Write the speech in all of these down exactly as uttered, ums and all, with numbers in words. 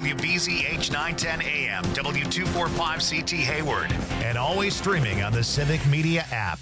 W B Z H nine ten A M, W two forty-five C T Hayward, and always streaming on the Civic Media app.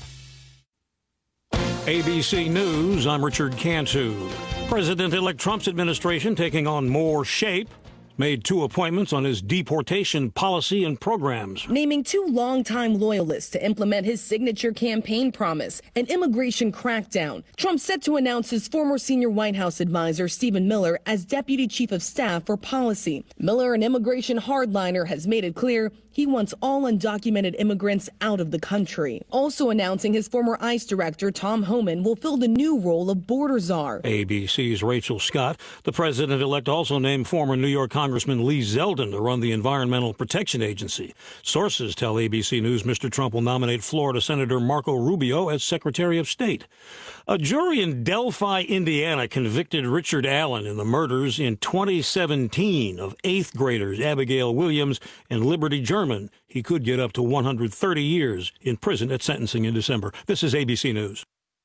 A B C News, I'm Richard Cantu. President-elect Trump's administration taking on more shape. Made two appointments on his deportation policy and programs. Naming two longtime loyalists to implement his signature campaign promise, an immigration crackdown. Trump set to announce his former senior White House advisor, Stephen Miller, as deputy chief of staff for policy. Miller, an immigration hardliner, has made it clear he wants all undocumented immigrants out of the country. Also announcing his former ICE director, Tom Homan, will fill the new role of border czar. A B C's Rachel Scott. The president-elect also named former New York Congressman Lee Zeldin to run the Environmental Protection Agency. Sources tell A B C News Mister Trump will nominate Florida Senator Marco Rubio as Secretary of State. A jury in Delphi, Indiana, convicted Richard Allen in the murders in twenty seventeen of eighth graders Abigail Williams and Liberty German. He could get up to one hundred thirty years in prison at sentencing in December. This is A B C News.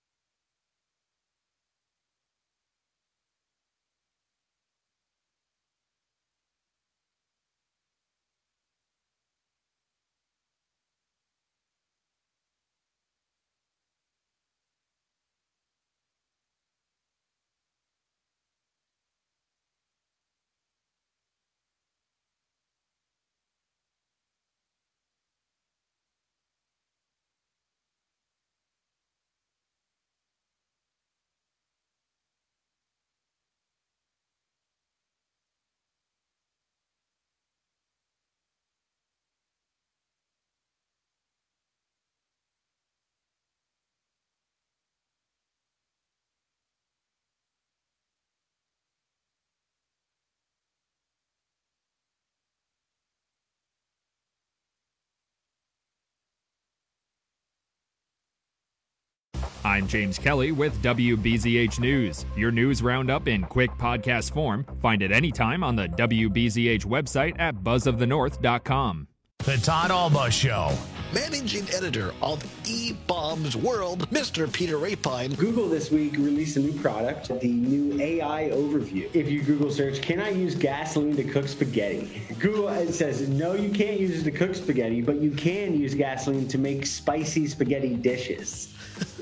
I'm James Kelly with W B Z H News, your news roundup in quick podcast form. Find it anytime on the W B Z H website at buzz of the north dot com. The Todd Alba Show. Managing editor of E-Bombs World, Mister Peter Rapine. Google this week released a new product, the new A I overview. If you Google search, can I use gasoline to cook spaghetti? Google it says, no, you can't use it to cook spaghetti, but you can use gasoline to make spicy spaghetti dishes.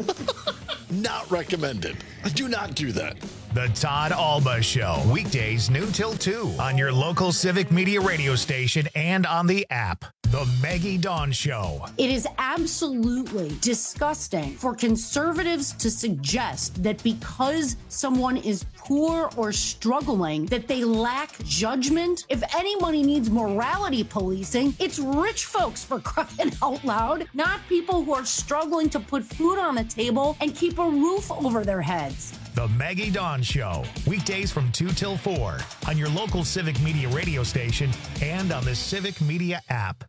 Not recommended. Do not do that. The Todd Alba Show. Weekdays noon till two on your local Civic Media radio station and on the app. The Maggie Dawn Show. It is absolutely disgusting for conservatives to suggest that because someone is poor or struggling, that they lack judgment. If anybody needs morality policing, it's rich folks, for crying out loud, not people who are struggling to put food on the table and keep a roof over their heads. The Maggie Dawn Show. Weekdays from two till four on your local Civic Media radio station and on the Civic Media app.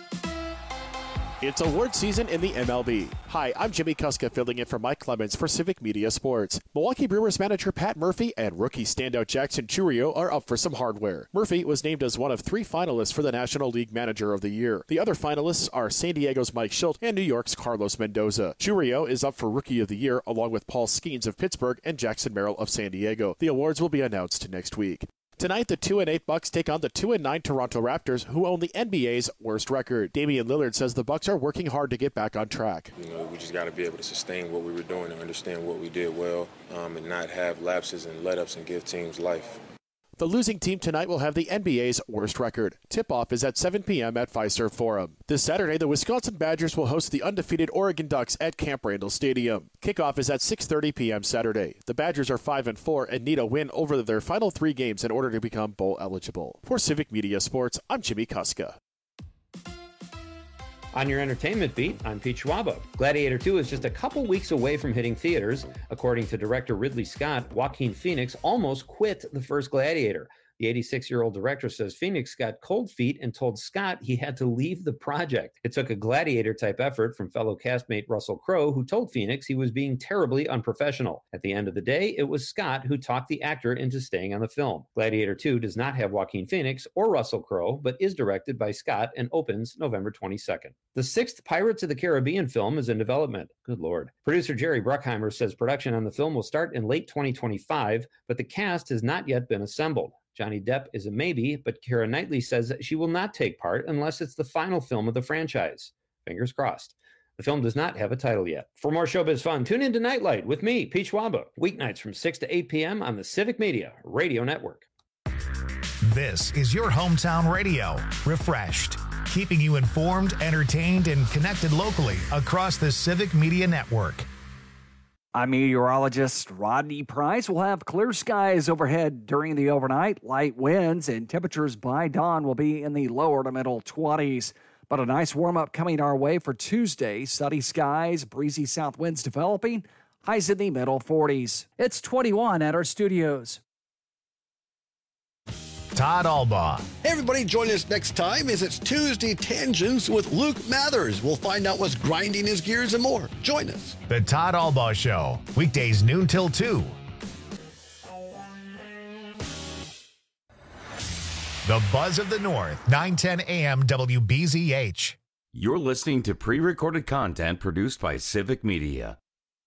It's award season in the M L B. Hi, I'm Jimmy Kuska filling in for Mike Clemens for Civic Media Sports. Milwaukee Brewers manager Pat Murphy and rookie standout Jackson Chourio are up for some hardware. Murphy was named as one of three finalists for the National League Manager of the Year. The other finalists are San Diego's Mike Schilt and New York's Carlos Mendoza. Chourio is up for Rookie of the Year along with Paul Skeens of Pittsburgh and Jackson Merrill of San Diego. The awards will be announced next week. Tonight, the two and eight Bucks take on the two and nine Toronto Raptors, who own the N B A's worst record. Damian Lillard says the Bucks are working hard to get back on track. You know, we just got to be able to sustain what we were doing and understand what we did well, um, and not have lapses and let-ups and give teams life. The losing team tonight will have the N B A's worst record. Tip-off is at seven p.m. at Fiserv Forum. This Saturday, the Wisconsin Badgers will host the undefeated Oregon Ducks at Camp Randall Stadium. Kickoff is at six thirty p.m. Saturday. The Badgers are five and four and need a win over their final three games in order to become bowl eligible. For Civic Media Sports, I'm Jimmy Kuska. On your entertainment beat, I'm Pete Schwaba. Gladiator two is just a couple weeks away from hitting theaters. According to director Ridley Scott, Joaquin Phoenix almost quit the first Gladiator. The eighty-six-year-old director says Phoenix got cold feet and told Scott he had to leave the project. It took a Gladiator-type effort from fellow castmate Russell Crowe, who told Phoenix he was being terribly unprofessional. At the end of the day, it was Scott who talked the actor into staying on the film. Gladiator two does not have Joaquin Phoenix or Russell Crowe, but is directed by Scott and opens November twenty-second. The sixth Pirates of the Caribbean film is in development. Good Lord. Producer Jerry Bruckheimer says production on the film will start in late twenty twenty-five, but the cast has not yet been assembled. Johnny Depp is a maybe, but Keira Knightley says that she will not take part unless it's the final film of the franchise. Fingers crossed. The film does not have a title yet. For more showbiz fun, tune in to Nightlight with me, Pete Schwaba, weeknights from six to eight p.m. on the Civic Media Radio Network. This is your hometown radio, refreshed, keeping you informed, entertained, and connected locally across the Civic Media Network. I'm meteorologist Rodney Price. We'll have clear skies overhead during the overnight, light winds, and temperatures by dawn will be in the lower to middle twenties. But a nice warm-up coming our way for Tuesday. Sunny skies, breezy south winds developing, highs in the middle forties. It's twenty-one at our studios. Todd Albaugh. Hey everybody, join us next time as it's Tuesday Tangents with Luke Mathers. We'll find out what's grinding his gears and more. Join us. The Todd Albaugh Show, weekdays noon till two. The Buzz of the North, nine ten a.m. W B Z H. You're listening to pre-recorded content produced by Civic Media.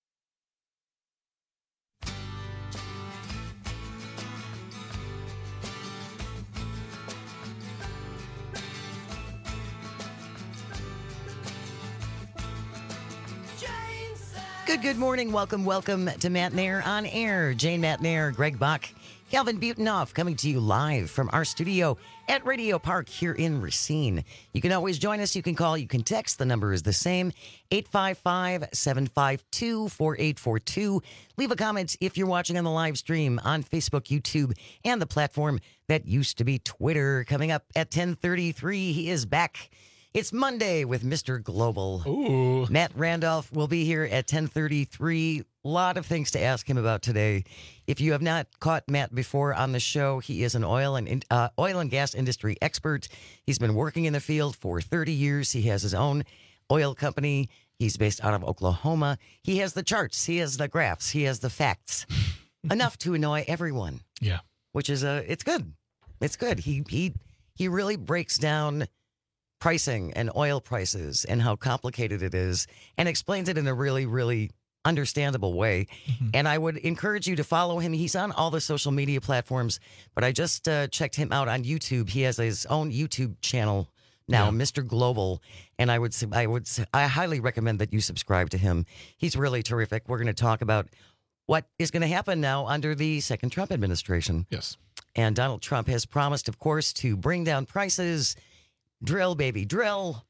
Good, good morning. Welcome, welcome to Matt Nair on Air. Jane Matt Nair, Greg Buck, Calvin Butenhoff coming to you live from our studio at Radio Park here in Racine. You can always join us. You can call. You can text. The number is the same, eight five five, seven five two, four eight four two. Leave a comment if you're watching on the live stream on Facebook, YouTube, and the platform that used to be Twitter. Coming up at ten thirty-three, he is back. It's Monday with Mister Global. Ooh. Matt Randolph will be here at ten thirty-three. A lot of things to ask him about today. If you have not caught Matt before on the show, he is an oil and uh, oil and gas industry expert. He's been working in the field for thirty years. He has his own oil company. He's based out of Oklahoma. He has the charts. He has the graphs. He has the facts. Enough to annoy everyone. Yeah. Which is, uh, it's good. It's good. He, he, he really breaks down pricing and oil prices and how complicated it is and explains it in a really, really understandable way. Mm-hmm. And I would encourage you to follow him. He's on all the social media platforms, but I just uh, checked him out on YouTube. He has his own YouTube channel now, yeah. Mister Global. And I would, I would, I highly recommend that you subscribe to him. He's really terrific. We're going to talk about what is going to happen now under the second Trump administration. Yes. And Donald Trump has promised, of course, to bring down prices. Drill, baby, drill.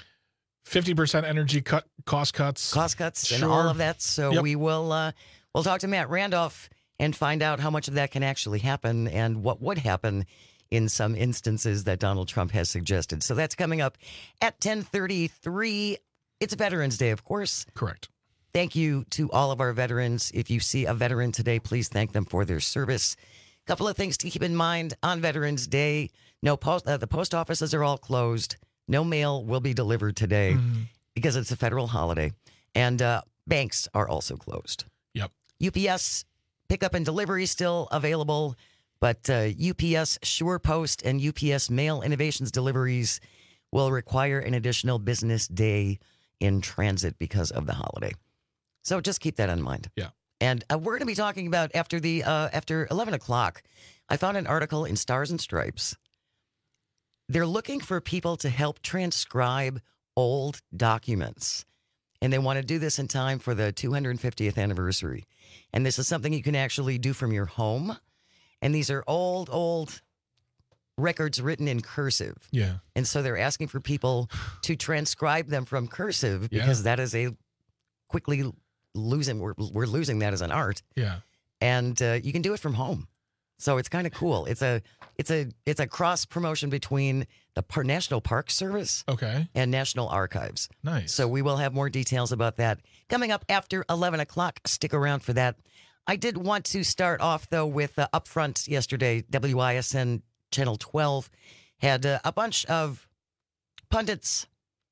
fifty percent energy cut, cost cuts. Cost cuts sure. and all of that. So yep. we will uh, we'll talk to Matt Randolph and find out how much of that can actually happen and what would happen in some instances that Donald Trump has suggested. So that's coming up at ten thirty-three. It's Veterans Day, of course. Correct. Thank you to all of our veterans. If you see a veteran today, please thank them for their service. A couple of things to keep in mind on Veterans Day. No post. Uh, the post offices are all closed. No mail will be delivered today mm-hmm. because it's a federal holiday. And uh, banks are also closed. Yep. U P S pickup and delivery still available, but uh, U P S SurePost and U P S Mail Innovations deliveries will require an additional business day in transit because of the holiday. So just keep that in mind. Yeah. And uh, we're going to be talking about after the uh, after eleven o'clock. I found an article in Stars and Stripes. They're looking for people to help transcribe old documents. And they want to do this in time for the two hundred fiftieth anniversary. And this is something you can actually do from your home. And these are old, old records written in cursive. Yeah. And so they're asking for people to transcribe them from cursive because yeah. that is a quickly losing, we're, we're losing that as an art. Yeah. And uh, you can do it from home. So it's kind of cool. It's a it's a it's a cross promotion between the Par- National Park Service, okay, and National Archives. Nice. So we will have more details about that coming up after eleven o'clock. Stick around for that. I did want to start off though with uh, upfront yesterday. W I S N Channel twelve had uh, a bunch of pundits,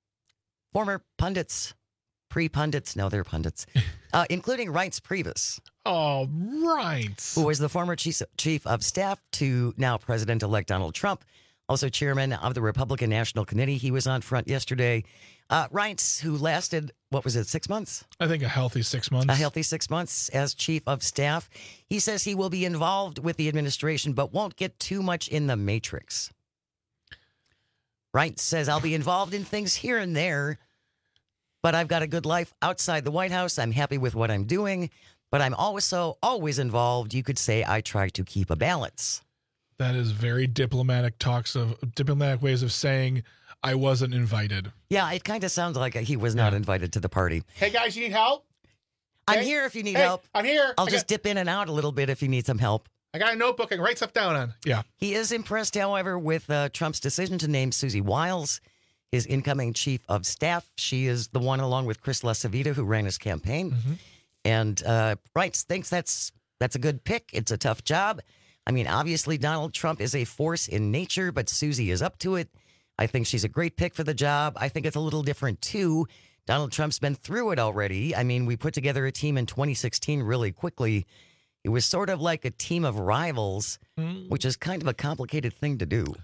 former pundits, pre-pundits. No, they're pundits, uh, including Reince Priebus. Oh, right. Who was the former chief, chief of staff to now President-elect Donald Trump, also chairman of the Republican National Committee. He was on front yesterday. Uh, Reince, who lasted, what was it, six months? I think a healthy six months. A healthy six months as chief of staff. He says he will be involved with the administration, but won't get too much in the matrix. Reince says, I'll be involved in things here and there, but I've got a good life outside the White House. I'm happy with what I'm doing, but I'm always so always involved. You could say I try to keep a balance. That is very diplomatic talks of diplomatic ways of saying I wasn't invited. Yeah, it kind of sounds like he was not yeah. invited to the party. Hey, guys, you need help? I'm hey? here if you need hey, help. I'm here. I'll I just got... dip in and out a little bit if you need some help. I got a notebook I can write stuff down on. Yeah. He is impressed, however, with uh, Trump's decision to name Susie Wiles his incoming chief of staff. She is the one, along with Chris LaCivita, who ran his campaign. Mm-hmm. And uh, Reince thinks that's that's a good pick. It's a tough job. I mean, obviously, Donald Trump is a force in nature, but Susie is up to it. I think she's a great pick for the job. I think it's a little different, too. Donald Trump's been through it already. I mean, we put together a team in twenty sixteen really quickly. It was sort of like a team of rivals, mm. which is kind of a complicated thing to do.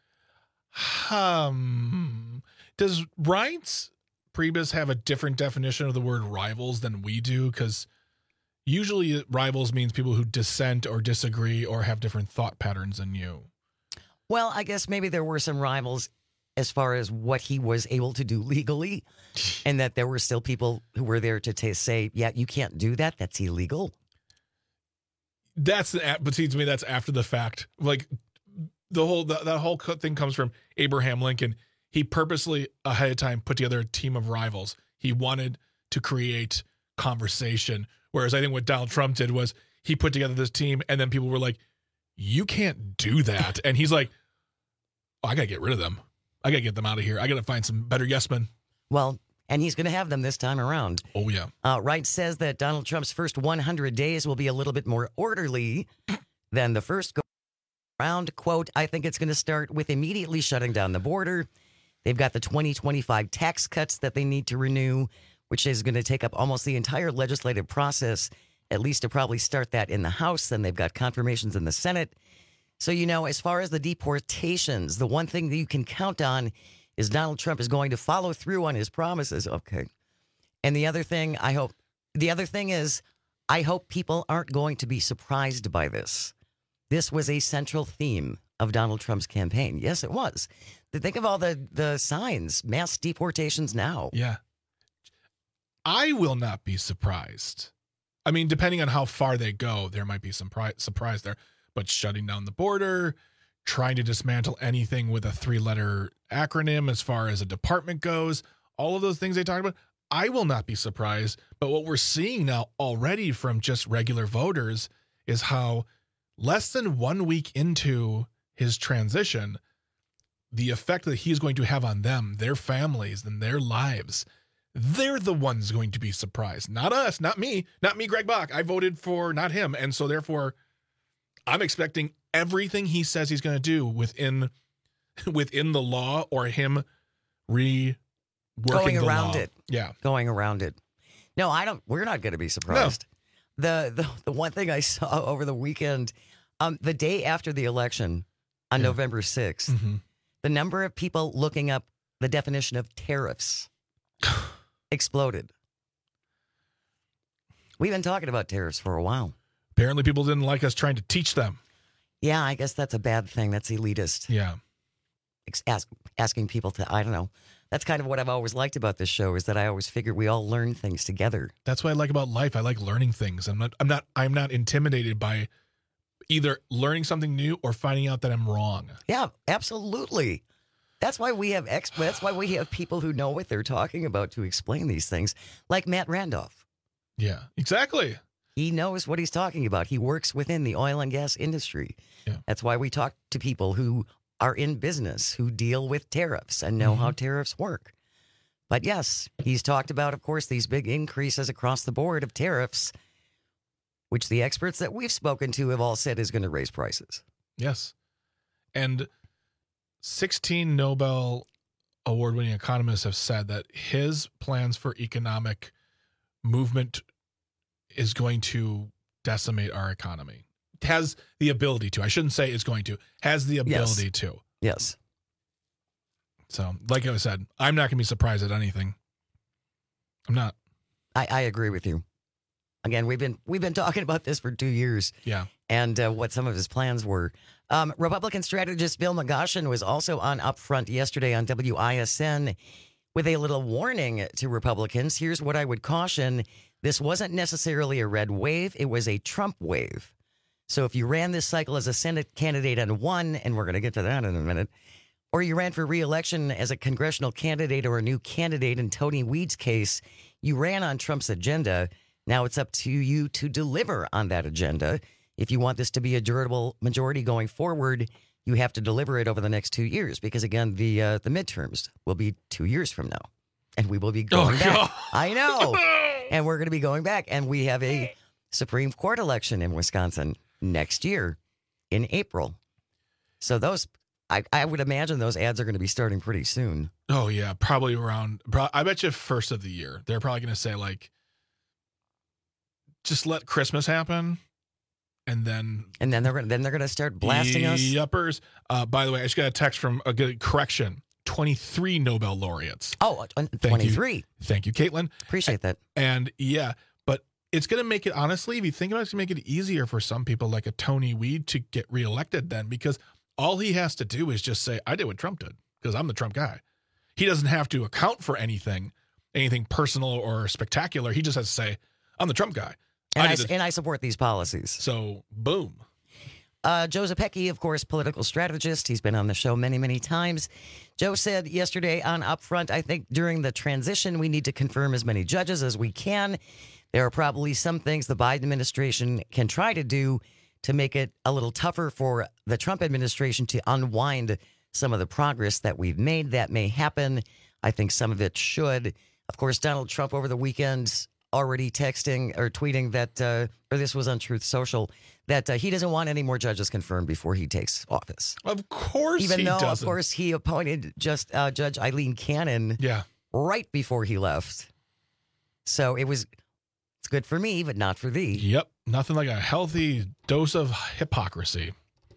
Um, does Reince Priebus have a different definition of the word rivals than we do? Because usually rivals means people who dissent or disagree or have different thought patterns than you. Well, I guess maybe there were some rivals as far as what he was able to do legally, and that there were still people who were there to t- say, yeah, you can't do that. That's illegal. That's the, but see, to me, that's after the fact. Like the whole, the, that whole thing comes from Abraham Lincoln. He purposely ahead of time put together a team of rivals. He wanted to create conversation. Whereas I think what Donald Trump did was he put together this team and then people were like, you can't do that. And he's like, oh, I got to get rid of them. I got to get them out of here. I got to find some better yes men. Well, and he's going to have them this time around. Oh, yeah. Uh, Wright says that Donald Trump's first one hundred days will be a little bit more orderly than the first go round. Quote, I think it's going to start with immediately shutting down the border. They've got the twenty twenty-five tax cuts that they need to renew, which is going to take up almost the entire legislative process, at least to probably start that in the House. Then they've got confirmations in the Senate. So, you know, as far as the deportations, the one thing that you can count on is Donald Trump is going to follow through on his promises. Okay. And the other thing I hope, the other thing is, I hope people aren't going to be surprised by this. This was a central theme of Donald Trump's campaign. Yes, it was. Think of all the, the signs, mass deportations now. Yeah. I will not be surprised. I mean, depending on how far they go, there might be some pri- surprise there. But shutting down the border, trying to dismantle anything with a three-letter acronym as far as a department goes, all of those things they talked about, I will not be surprised. But what we're seeing now already from just regular voters is how less than one week into his transition, the effect that he's going to have on them, their families, and their lives, they're the ones going to be surprised. Not us, not me, not me, Greg Bach. I voted for not him. And so therefore, I'm expecting everything he says he's going to do within within the law or him re going the around law. it. Yeah. Going around it. No, I don't we're not going to be surprised. No. The, the the one thing I saw over the weekend, um, the day after the election on yeah. November sixth, mm-hmm. the number of people looking up the definition of tariffs exploded. We've been talking about tariffs for a while. Apparently people didn't like us trying to teach them. Yeah, I guess that's a bad thing. That's elitist. Yeah. Ask, asking people to, I don't know. That's kind of what I've always liked about this show is that I always figure we all learn things together. That's what I like about life. I like learning things. I'm not I'm not I'm not intimidated by either learning something new or finding out that I'm wrong. Yeah, absolutely. That's why we have experts. That's why we have people who know what they're talking about to explain these things, like Matt Randolph. Yeah, exactly. He knows what he's talking about. He works within the oil and gas industry. Yeah. That's why we talk to people who are in business, who deal with tariffs and know mm-hmm. how tariffs work. But yes, he's talked about, of course, these big increases across the board of tariffs, which the experts that we've spoken to have all said is going to raise prices. Yes. And sixteen Nobel award-winning economists have said that his plans for economic movement is going to decimate our economy. Has the ability to. I shouldn't say is going to. Has the ability yes. to. Yes. So, like I said, I'm not going to be surprised at anything. I'm not. I, I agree with you. Again, we've been we've been talking about this for two years. Yeah. And uh, what some of his plans were. Um, Republican strategist Bill McGoshin was also on Upfront yesterday on W I S N with a little warning to Republicans. Here's what I would caution. This wasn't necessarily a red wave. It was a Trump wave. So if you ran this cycle as a Senate candidate and won, and we're going to get to that in a minute, or you ran for re-election as a congressional candidate or a new candidate in Tony Weed's case, you ran on Trump's agenda. Now it's up to you to deliver on that agenda. If you want this to be a durable majority going forward, you have to deliver it over the next two years because, again, the uh, the midterms will be two years from now. And we will be going oh, back. God. I know. And we're going to be going back. And we have a Supreme Court election in Wisconsin next year in April. So those, I, I would imagine those ads are going to be starting pretty soon. Oh, yeah. Probably around, I bet you first of the year. They're probably going to say, like, just let Christmas happen. And then, and then they're going then they're going to start blasting us. Yuppers. Uh, by the way, I just got a text from a good correction. twenty-three Nobel laureates. Oh, twenty-three. Thank you, Thank you, Caitlin. Appreciate that. And yeah, but it's going to make it, honestly, if you think about it, it's going to make it easier for some people like a Tony Weed to get reelected then, because all he has to do is just say, I did what Trump did because I'm the Trump guy. He doesn't have to account for anything, anything personal or spectacular. He just has to say, I'm the Trump guy. And I, I and I support these policies. So, boom. Uh, Joe Zepecki, of course, political strategist. He's been on the show many, many times. Joe said yesterday on Upfront, I think during the transition, we need to confirm as many judges as we can. There are probably some things the Biden administration can try to do to make it a little tougher for the Trump administration to unwind some of the progress that we've made. That may happen. I think some of it should. Of course, Donald Trump over the weekend already texting or tweeting that, uh, or this was on Truth Social, that uh, he doesn't want any more judges confirmed before he takes office. Of course Even he though, doesn't. of course, he appointed just uh, Judge Eileen Cannon yeah. right before he left. So it was, it's good for me, but not for thee. Yep. Nothing like a healthy dose of hypocrisy.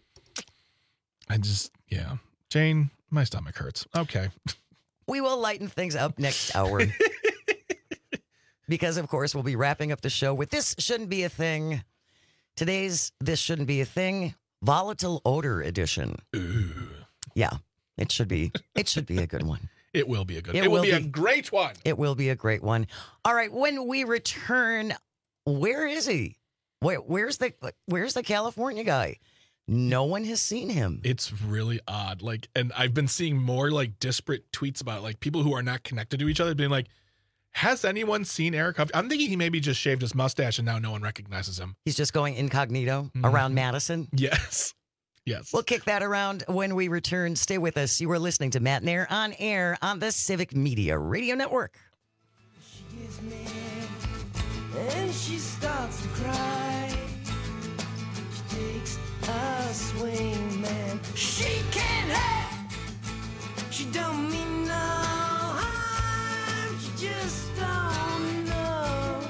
I just, yeah. Jane, my stomach hurts. Okay. We will lighten things up next hour. Because, of course, we'll be wrapping up the show with This Shouldn't Be a Thing. Today's This Shouldn't Be a Thing, Volatile Odor Edition. Ooh. Yeah, it should be. It should be a good one. It will be a good one. It, It will will be, be a great one. It will be a great one. All right, when we return, where is he? Where, where's the Where's the California guy? No one has seen him. It's really odd. Like, and I've been seeing more like disparate tweets about it, like people who are not connected to each other being like, has anyone seen Eric Huff? I'm thinking he maybe just shaved his mustache and now no one recognizes him. He's just going incognito Mm-hmm. around Madison. Yes. Yes. We'll kick that around when we return. Stay with us. You are listening to Matt Nair on air on the Civic Media Radio Network. She gets mad and she starts to cry. She takes a swing, man. She can't have. She don't mean no harm. She just don't know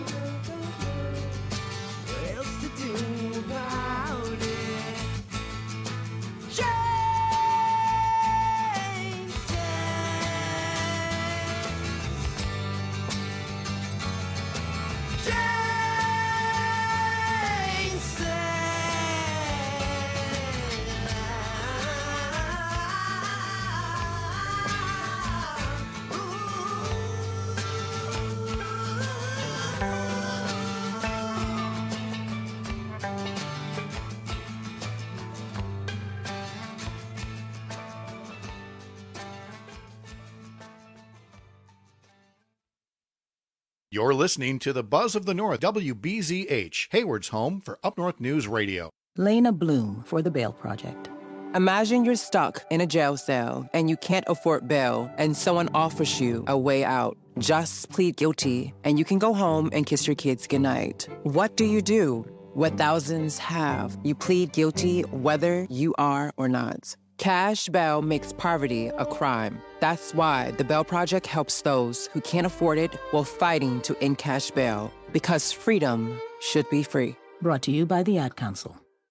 what else to do about it. Jane said, Jane You're listening to the Buzz of the North, W B Z H, Hayward's home for Up North News Radio. Lena Bloom for the Bail Project. Imagine you're stuck in a jail cell and you can't afford bail and someone offers you a way out. Just plead guilty and you can go home and kiss your kids goodnight. What do you do? What thousands have. You plead guilty whether you are or not. Cash bail makes poverty a crime. That's why the Bail Project helps those who can't afford it while fighting to end cash bail. Because freedom should be free. Brought to you by the Ad Council.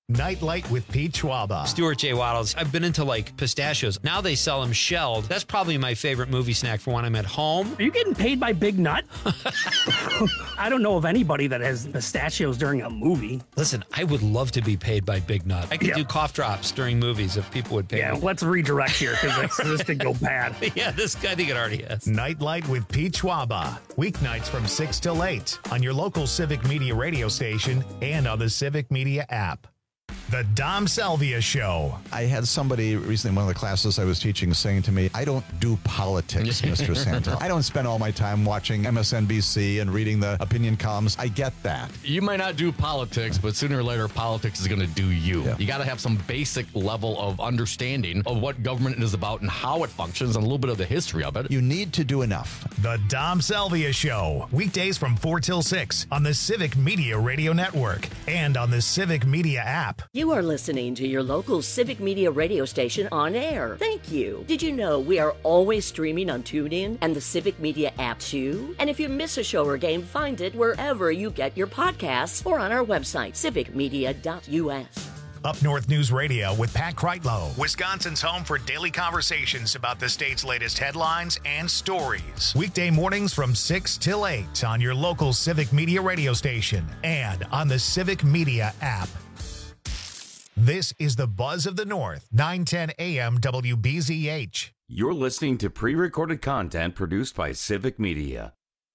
Nightlight with Pete Schwaba. Stuart J. Waddles. I've been into like pistachios. Now they sell them shelled. That's probably my favorite movie snack for when I'm at home. Are you getting paid by Big Nut? I don't know of anybody that has pistachios during a movie. Listen, I would love to be paid by Big Nut. I could Yeah. do cough drops during movies if people would pay Yeah, me. let's redirect here because this could go bad. Yeah, this guy, I think it already has. Nightlight with Pete Schwaba. Weeknights from six till eight on your local Civic Media radio station and on the Civic Media app. The Dom Salvia Show. I had somebody recently in one of the classes I was teaching saying to me, I don't do politics, Mister Santa. I don't spend all my time watching M S N B C and reading the opinion columns. I get that. You might not do politics, but sooner or later, politics is going to do you. Yeah. You got to have some basic level of understanding of what government is about and how it functions and a little bit of the history of it. You need to do enough. The Dom Salvia Show. Weekdays from four till six on the Civic Media Radio Network and on the Civic Media app. You are listening to your local Civic Media radio station on air. Thank you. Did you know we are always streaming on TuneIn and the Civic Media app too? And if you miss a show or game, find it wherever you get your podcasts or on our website, civic media dot U S. Up North News Radio with Pat Kreitlow, Wisconsin's home for daily conversations about the state's latest headlines and stories. Weekday mornings from six till eight on your local Civic Media radio station and on the Civic Media app. This is the Buzz of the North, nine ten A M W B Z H. You're listening to pre-recorded content produced by Civic Media.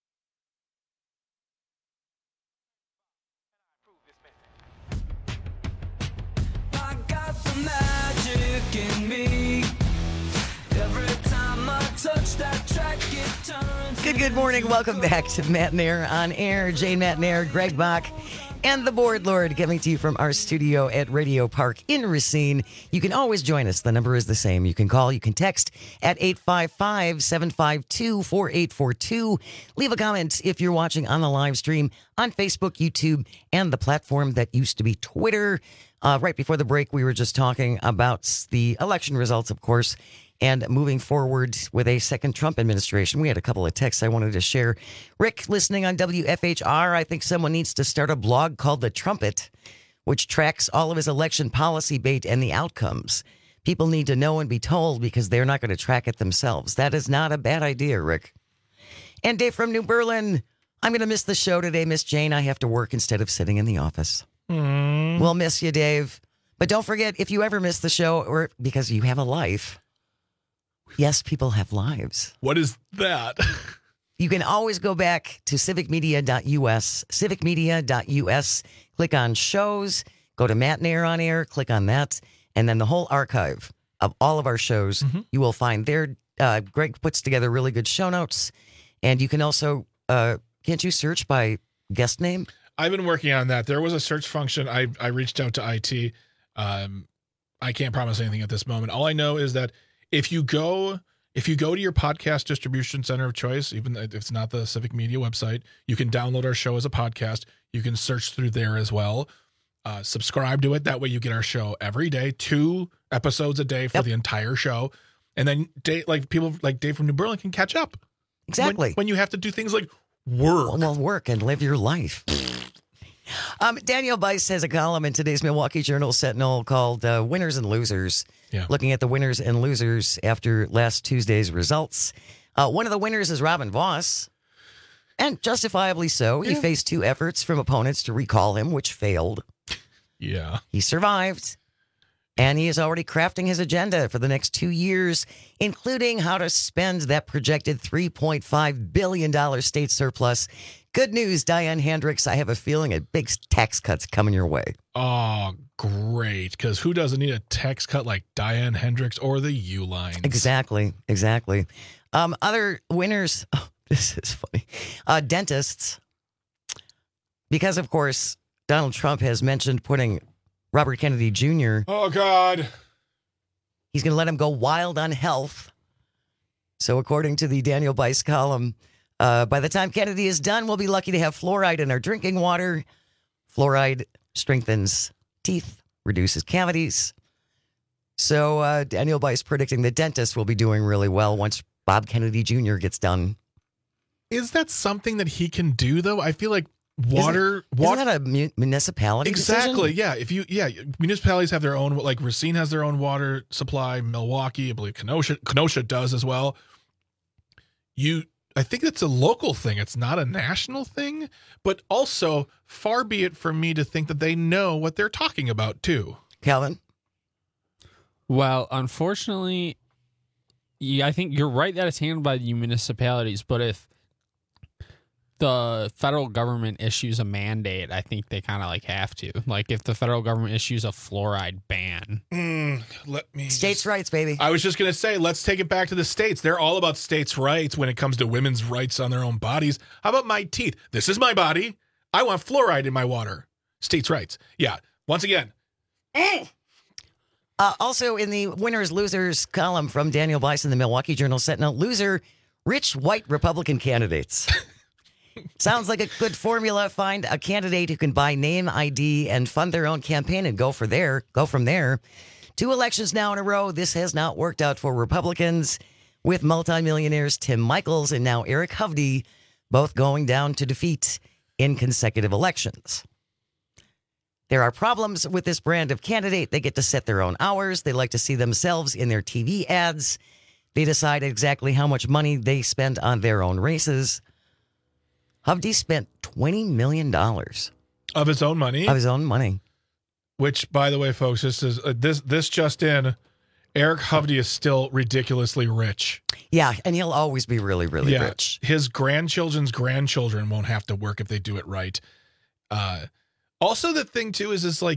I got the magic in me. Every time I touch that track, it turns. Good, good morning. Welcome back to Matt Nair on Air. Jane Matt Nair, Greg Bach, and the Board Lord coming to you from our studio at Radio Park in Racine. You can always join us. The number is the same. You can call, you can text at eight five five, seven five two, four eight four two. Leave a comment if you're watching on the live stream on Facebook, YouTube, and the platform that used to be Twitter. Uh, right before the break, we were just talking about the election results, of course, and moving forward with a second Trump administration. We had a couple of texts I wanted to share. Rick, listening on W F H R, I think someone needs to start a blog called The Trumpet, which tracks all of his election policy bait and the outcomes. People need to know and be told because they're not going to track it themselves. That is not a bad idea, Rick. And Dave from New Berlin, I'm going to miss the show today, Miss Jane. I have to work instead of sitting in the office. Mm. We'll miss you, Dave. But don't forget, if you ever miss the show, or because you have a life, yes, people have lives. What is that? You can always go back to civic media dot U S, civic media dot U S, click on shows, go to Matt Nair on Air, click on that, and then the whole archive of all of our shows mm-hmm. you will find there. Uh, Greg puts together really good show notes, and you can also, uh, can't you search by guest name? I've been working on that. There was a search function. I, I reached out to I T. Um, I can't promise anything at this moment. All I know is that If you go, if you go to your podcast distribution center of choice, even if it's not the Civic Media website, you can download our show as a podcast. You can search through there as well. Uh, subscribe to it. That way you get our show every day, two episodes a day for yep. the entire show. And then Dave, like people like Dave from New Berlin can catch up. Exactly. When, when you have to do things like work. Well, work and live your life. Um, Daniel Bice has a column in today's Milwaukee Journal Sentinel called uh, Winners and Losers, yeah. looking at the winners and losers after last Tuesday's results. Uh, one of the winners is Robin Voss, and justifiably so. Yeah. He faced two efforts from opponents to recall him, which failed. Yeah. He survived, and he is already crafting his agenda for the next two years, including how to spend that projected three point five billion dollars state surplus. Good news, Diane Hendricks. I have a feeling a big tax cut's coming your way. Oh, great. Because who doesn't need a tax cut like Diane Hendricks or the U-Lines? Exactly. Exactly. Um, other winners. Oh, this is funny. Uh, dentists. Because, of course, Donald Trump has mentioned putting Robert Kennedy Junior Oh, God. He's going to let him go wild on health. So according to the Daniel Bice column, Uh, by the time Kennedy is done, we'll be lucky to have fluoride in our drinking water. Fluoride strengthens teeth, reduces cavities. So uh, Daniel Bice predicting the dentist will be doing really well once Bob Kennedy Junior gets done. Is that something that he can do, though? I feel like water. Isn't, wa- isn't that a mu- municipality? Exactly. decision? Yeah. If you, yeah, municipalities have their own. Like Racine has their own water supply. Milwaukee, I believe Kenosha, Kenosha does as well. You, I think it's a local thing. It's not a national thing. But also, far be it from me to think that they know what they're talking about too. Calvin. Well, unfortunately, yeah, I think you're right that it's handled by the municipalities. But if the federal government issues a mandate, I think they kind of like have to. Like if the federal government issues a fluoride ban. Mm, let me States' just, rights, baby. I was just going to say, let's take it back to the states. They're all about states' rights when it comes to women's rights on their own bodies. How about my teeth? This is my body. I want fluoride in my water. States' rights. Yeah. Once again. Uh, also in the winners losers column from Daniel Weiss in the Milwaukee Journal Sentinel, loser rich white Republican candidates. Sounds like a good formula. Find a candidate who can buy name I D and fund their own campaign and go for there. Go from there. Two elections now in a row. This has not worked out for Republicans, with multimillionaires Tim Michels and now Eric Hovde both going down to defeat in consecutive elections. There are problems with this brand of candidate. They get to set their own hours. They like to see themselves in their T V ads. They decide exactly how much money they spend on their own races. Hovde spent twenty million dollars. Of his own money? Of his own money. Which, by the way, folks, this is uh, this this just in. Eric Hovde is still ridiculously rich. Yeah, and he'll always be really, really yeah, rich. His grandchildren's grandchildren won't have to work if they do it right. Uh, also, the thing, too, is, is like,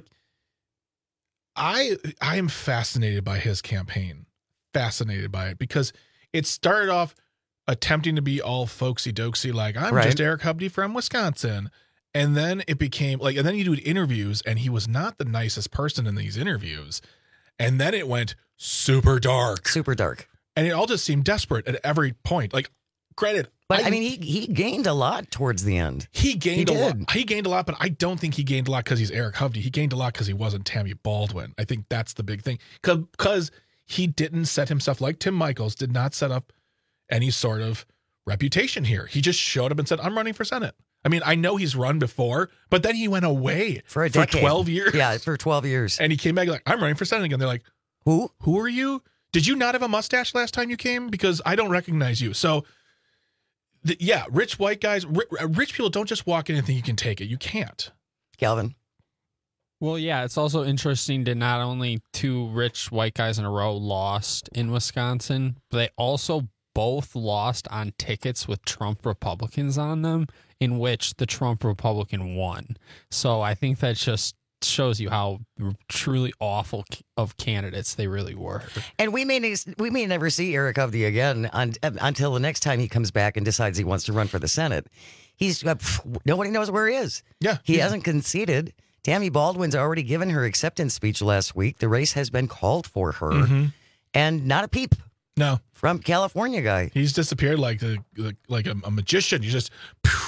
I I am fascinated by his campaign. Fascinated by it because it started off attempting to be all folksy dokesy, like I'm Right. just Eric Hovde from Wisconsin. And then it became like, and then you do interviews and he was not the nicest person in these interviews. And then it went super dark, super dark. And it all just seemed desperate at every point. Like, granted, But, I, I mean, he, he gained a lot towards the end. He gained He a lot. did. He gained a lot, but I don't think he gained a lot because he's Eric Hovde. He gained a lot because he wasn't Tammy Baldwin. I think that's the big thing. Because he didn't set himself, like Tim Michels, did not set up any sort of reputation here. He just showed up and said, I'm running for Senate. I mean, I know he's run before, but then he went away For a for decade. twelve years. Yeah, for twelve years. And he came back like, I'm running for Senate again. They're like, who? Who are you? Did you not have a mustache last time you came? Because I don't recognize you. So, th- yeah, rich white guys, ri- rich people don't just walk in and think you can take it. You can't. Calvin. Well, yeah, it's also interesting that not only two rich white guys in a row lost in Wisconsin, but they also both lost on tickets with Trump Republicans on them, in which the Trump Republican won. So I think that just shows you how truly awful of candidates they really were. And we may ne- we may never see Eric Hovde again un- until the next time he comes back and decides he wants to run for the Senate. He's uh, pff, nobody knows where he is. Yeah, he yeah. hasn't conceded. Tammy Baldwin's already given her acceptance speech last week. The race has been called for her, Mhm. and not a peep. No, from California guy. He's disappeared like the like, like a, a magician. He's just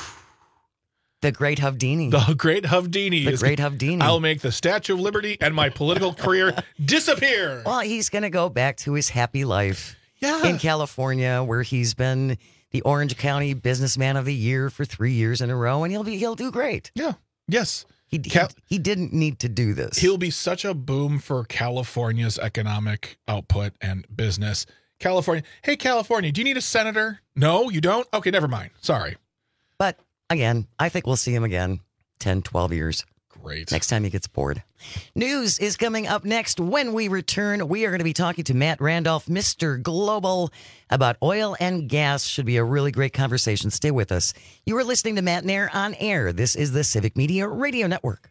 the great Hovdini. The great Hovdini. The is- great Hovdini. I'll make the Statue of Liberty and my political career disappear. Well, he's going to go back to his happy life Yeah. in California, where he's been the Orange County Businessman of the Year for three years in a row, and he'll be he'll do great. Yeah. Yes. He he, he didn't need to do this. He'll be such a boom for California's economic output and business. California. Hey, California, do you need a senator? No, you don't? Okay, never mind. Sorry. But again, I think we'll see him again ten, twelve years. Great. Next time he gets bored. News is coming up next. When we return, we are going to be talking to Matt Randolph, Mister Global, about oil and gas. Should be a really great conversation. Stay with us. You are listening to Matt Nair on air. This is the Civic Media Radio Network.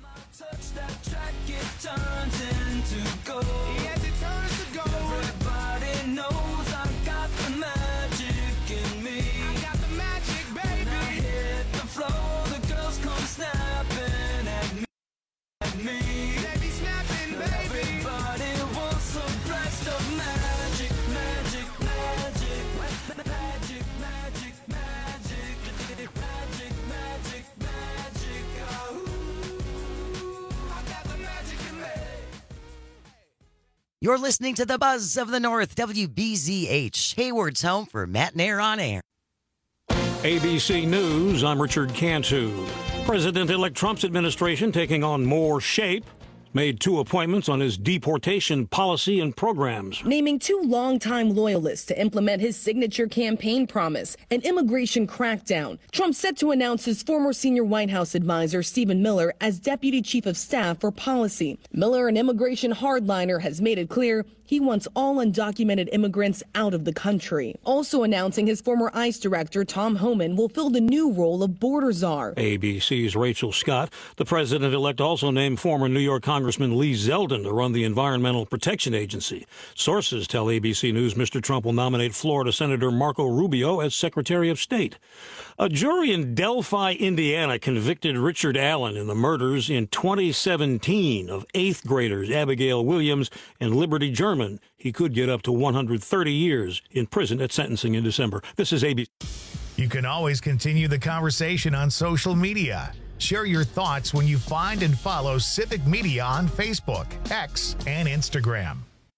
You're listening to the Buzz of the North, W B Z H, Hayward's home for Matt Nair on air. A B C News, I'm Richard Cantu. President-elect Trump's administration taking on more shape. Made two appointments on his deportation policy and programs. Naming two longtime loyalists to implement his signature campaign promise, an immigration crackdown. Trump set to announce his former senior White House advisor, Stephen Miller, as deputy chief of staff for policy. Miller, an immigration hardliner, has made it clear he wants all undocumented immigrants out of the country. Also announcing his former ICE director, Tom Homan, will fill the new role of border czar. A B C's Rachel Scott. The president-elect also named former New York Congressman Lee Zeldin to run the Environmental Protection Agency. Sources tell A B C News Mister Trump will nominate Florida Senator Marco Rubio as Secretary of State. A jury in Delphi, Indiana, convicted Richard Allen in the murders in twenty seventeen of eighth graders Abigail Williams and Liberty German. He could get up to one hundred thirty years in prison at sentencing in December. This is A B C. You can always continue the conversation on social media. Share your thoughts when you find and follow Civic Media on Facebook, X, and Instagram.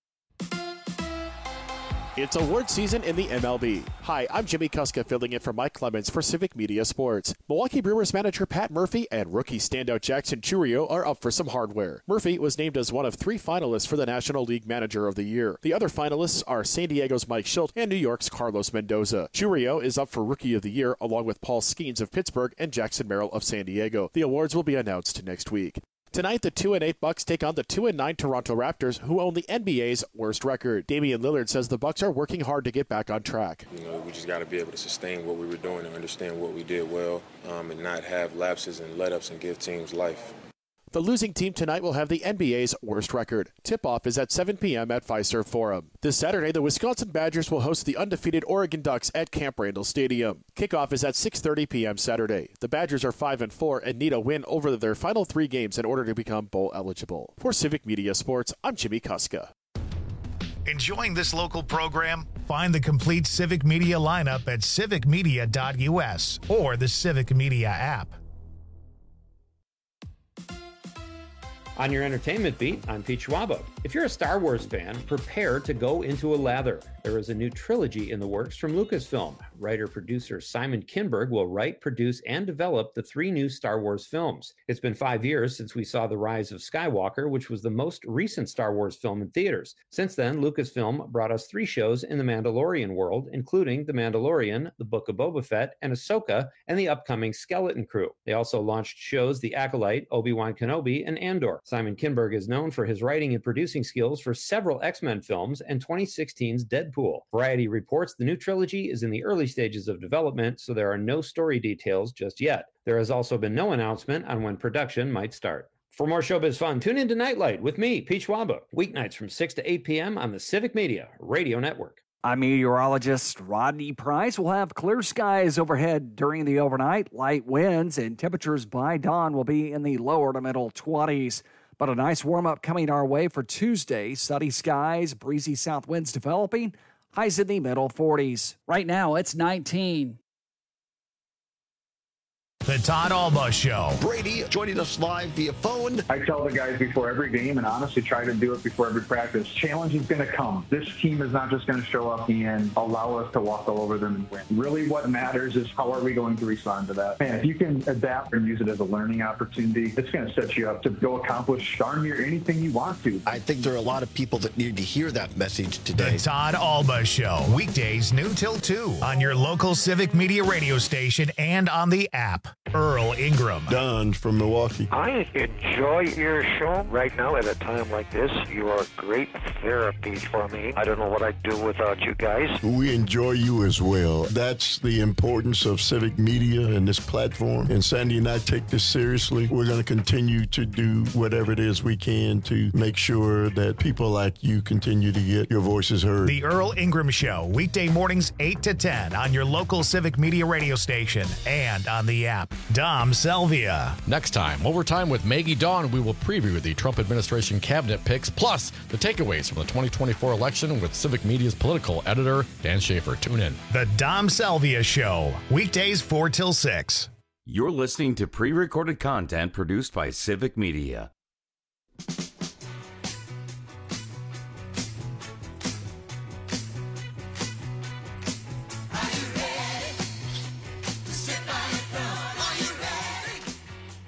It's award season in the M L B. Hi, I'm Jimmy Kuska filling in for Mike Clemens for Civic Media Sports. Milwaukee Brewers manager Pat Murphy and rookie standout Jackson Chourio are up for some hardware. Murphy was named as one of three finalists for the National League Manager of the Year. The other finalists are San Diego's Mike Schilt and New York's Carlos Mendoza. Chourio is up for Rookie of the Year along with Paul Skeens of Pittsburgh and Jackson Merrill of San Diego. The awards will be announced next week. Tonight, the two and eight Bucks take on the two and nine Toronto Raptors, who own the N B A's worst record. Damian Lillard says the Bucks are working hard to get back on track. You know, we just got to be able to sustain what we were doing and understand what we did well, um, and not have lapses and let-ups and give teams life. The losing team tonight will have the N B A's worst record. Tip-off is at seven p.m. at Fiserv Forum. This Saturday, the Wisconsin Badgers will host the undefeated Oregon Ducks at Camp Randall Stadium. Kickoff is at six thirty p.m. Saturday. The Badgers are five and four and need a win over their final three games in order to become bowl eligible. For Civic Media Sports, I'm Jimmy Kuska. Enjoying this local program? Find the complete Civic Media lineup at civic media dot u s or the Civic Media app. On your entertainment beat, I'm Pete Schwaba. If you're a Star Wars fan, prepare to go into a lather. There is a new trilogy in the works from Lucasfilm. Writer-producer Simon Kinberg will write, produce, and develop the three new Star Wars films. It's been five years since we saw The Rise of Skywalker, which was the most recent Star Wars film in theaters. Since then, Lucasfilm brought us three shows in the Mandalorian world, including The Mandalorian, The Book of Boba Fett, and Ahsoka, and the upcoming Skeleton Crew. They also launched shows The Acolyte, Obi-Wan Kenobi, and Andor. Simon Kinberg is known for his writing and producing skills for several X-Men films and twenty sixteen's Deadpool. Variety reports the new trilogy is in the early stages of development, so there are no story details just yet. There has also been no announcement on when production might start. For more showbiz fun, tune in to Nightlight with me, Pete Schwaba, weeknights from six to eight p.m. on the Civic Media Radio Network. I'm meteorologist Rodney Price. We'll have clear skies overhead during the overnight. Light winds and temperatures by dawn will be in the lower to middle twenties. But a nice warm-up coming our way for Tuesday. Sunny skies, breezy south winds developing. Highs in the middle forties. Right now, it's nineteen. The Todd Alba Show. Brady joining us live via phone. I tell the guys before every game, and honestly try to do it before every practice, challenge is going to come. This team is not just going to show up and allow us to walk all over them and win. Really what matters is how are we going to respond to that. And if you can adapt and use it as a learning opportunity, it's going to set you up to go accomplish darn near anything you want to. I think there are a lot of people that need to hear that message today. The Todd Alba Show. Weekdays noon till two on your local Civic Media radio station and on the app. Earl Ingram. Don from Milwaukee. I enjoy your show right now at a time like this. You are great therapy for me. I don't know what I'd do without you guys. We enjoy you as well. That's the importance of Civic Media and this platform. And Sandy and I take this seriously. We're going to continue to do whatever it is we can to make sure that people like you continue to get your voices heard. The Earl Ingram Show. Weekday mornings eight to ten on your local Civic Media radio station and on the app. Dom Selvia. Next time, Overtime with Maggie Dawn, we will preview the Trump administration cabinet picks, plus the takeaways from the twenty twenty-four election with Civic Media's political editor, Dan Schaefer. Tune in. The Dom Selvia Show. Weekdays four till six. You're listening to pre-recorded content produced by Civic Media.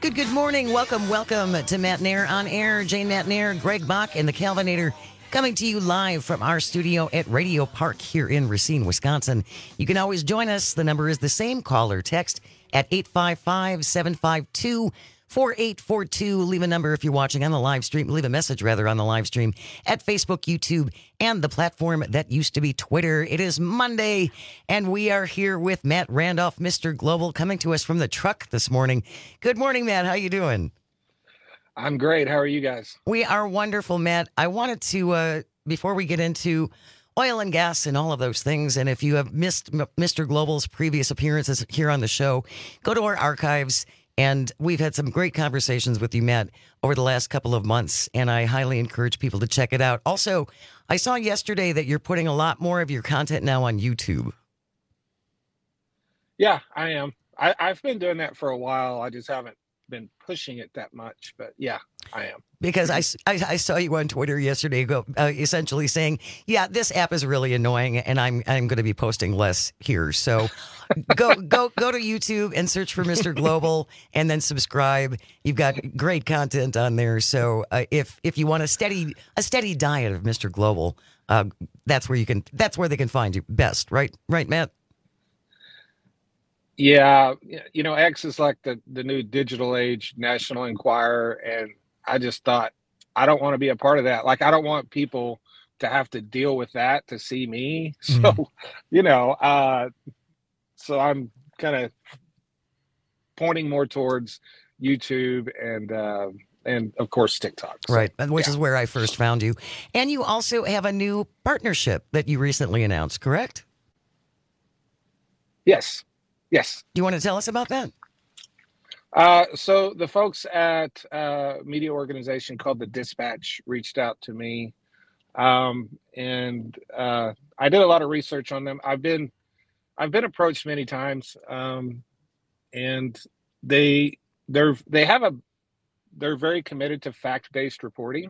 good, good morning. Welcome, welcome to Matt Nair on Air. Jane Matt Nair, Greg Bach, and the Calvinator coming to you live from our studio at Radio Park here in Racine, Wisconsin. You can always join us. The number is the same. Call or text at eight five five, seven five two, four eight four two. Leave a number if you're watching on the live stream. Leave a message, rather, on the live stream at Facebook, YouTube, and the platform that used to be Twitter. It is Monday, and we are here with Matt Randolph, Mister Global, coming to us from the truck this morning. Good morning, Matt. How you doing? I'm great. How are you guys? We are wonderful, Matt. I wanted to, uh, before we get into oil and gas and all of those things, and if you have missed Mister Global's previous appearances here on the show, go to our archives. And we've had some great conversations with you, Matt, over the last couple of months, and I highly encourage people to check it out. Also, I saw yesterday that you're putting a lot more of your content now on YouTube. Yeah, I am. I, I've been doing that for a while. I just haven't been pushing it that much, but yeah, I am. Because I, I, I saw you on Twitter yesterday go uh, essentially saying, yeah, this app is really annoying, and I'm I'm going to be posting less here. So go go go to YouTube and search for Mister Global, and then subscribe. You've got great content on there. So uh, if if you want a steady a steady diet of Mister Global, uh, that's where you can that's where they can find you best. Right, right, Matt. Yeah, you know, X is like the the new digital age National Enquirer, and I just thought, I don't want to be a part of that. Like, I don't want people to have to deal with that to see me. So, mm-hmm. you know, uh, so I'm kind of pointing more towards YouTube and, uh, and of course, TikTok. So, right, which yeah. is where I first found you. And you also have a new partnership that you recently announced, correct? Yes. Yes. Do you want to tell us about that? Uh, so the folks at uh, a media organization called The Dispatch reached out to me, um, and uh, I did a lot of research on them. I've been I've been approached many times, um, and they they're they have a they're very committed to fact-based reporting.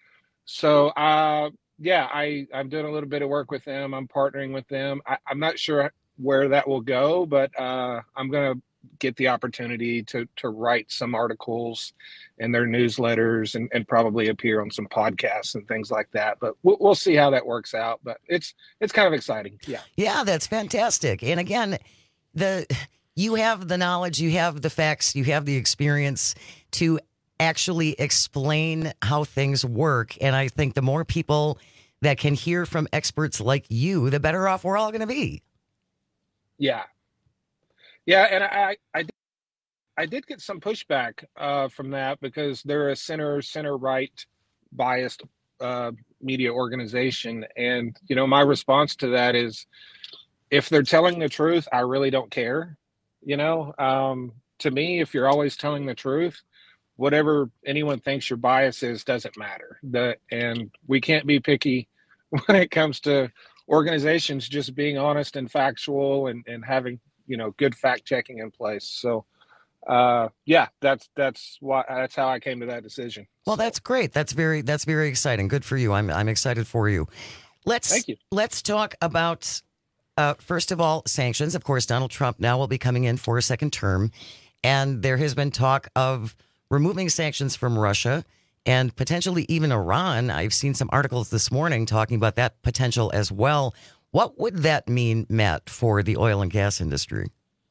So uh, yeah, I I'm doing a little bit of work with them. I'm partnering with them. I, I'm not sure where that will go, but uh, I'm gonna get the opportunity to to write some articles in their newsletters and, and probably appear on some podcasts and things like that. But we'll, we'll see how that works out. But it's it's kind of exciting. Yeah. Yeah, that's fantastic. And again, the you have the knowledge, you have the facts, you have the experience to actually explain how things work. And I think the more people that can hear from experts like you, the better off we're all going to be. Yeah. Yeah, and I, I, I did get some pushback uh, from that because they're a center, center-right biased uh, media organization. And, you know, my response to that is, if they're telling the truth, I really don't care. You know, um, to me, if you're always telling the truth, whatever anyone thinks your bias is doesn't matter. The, and we can't be picky when it comes to organizations just being honest and factual and, and having, you know, good fact checking in place. So, uh, yeah, that's, that's why, that's how I came to that decision. Well, that's great. That's very, that's very exciting. Good for you. I'm, I'm excited for you. Let's, Thank you. Let's talk about, uh, first of all, sanctions. Of course, Donald Trump now will be coming in for a second term, and there has been talk of removing sanctions from Russia and potentially even Iran. I've seen some articles this morning talking about that potential as well. What would that mean, Matt, for the oil and gas industry?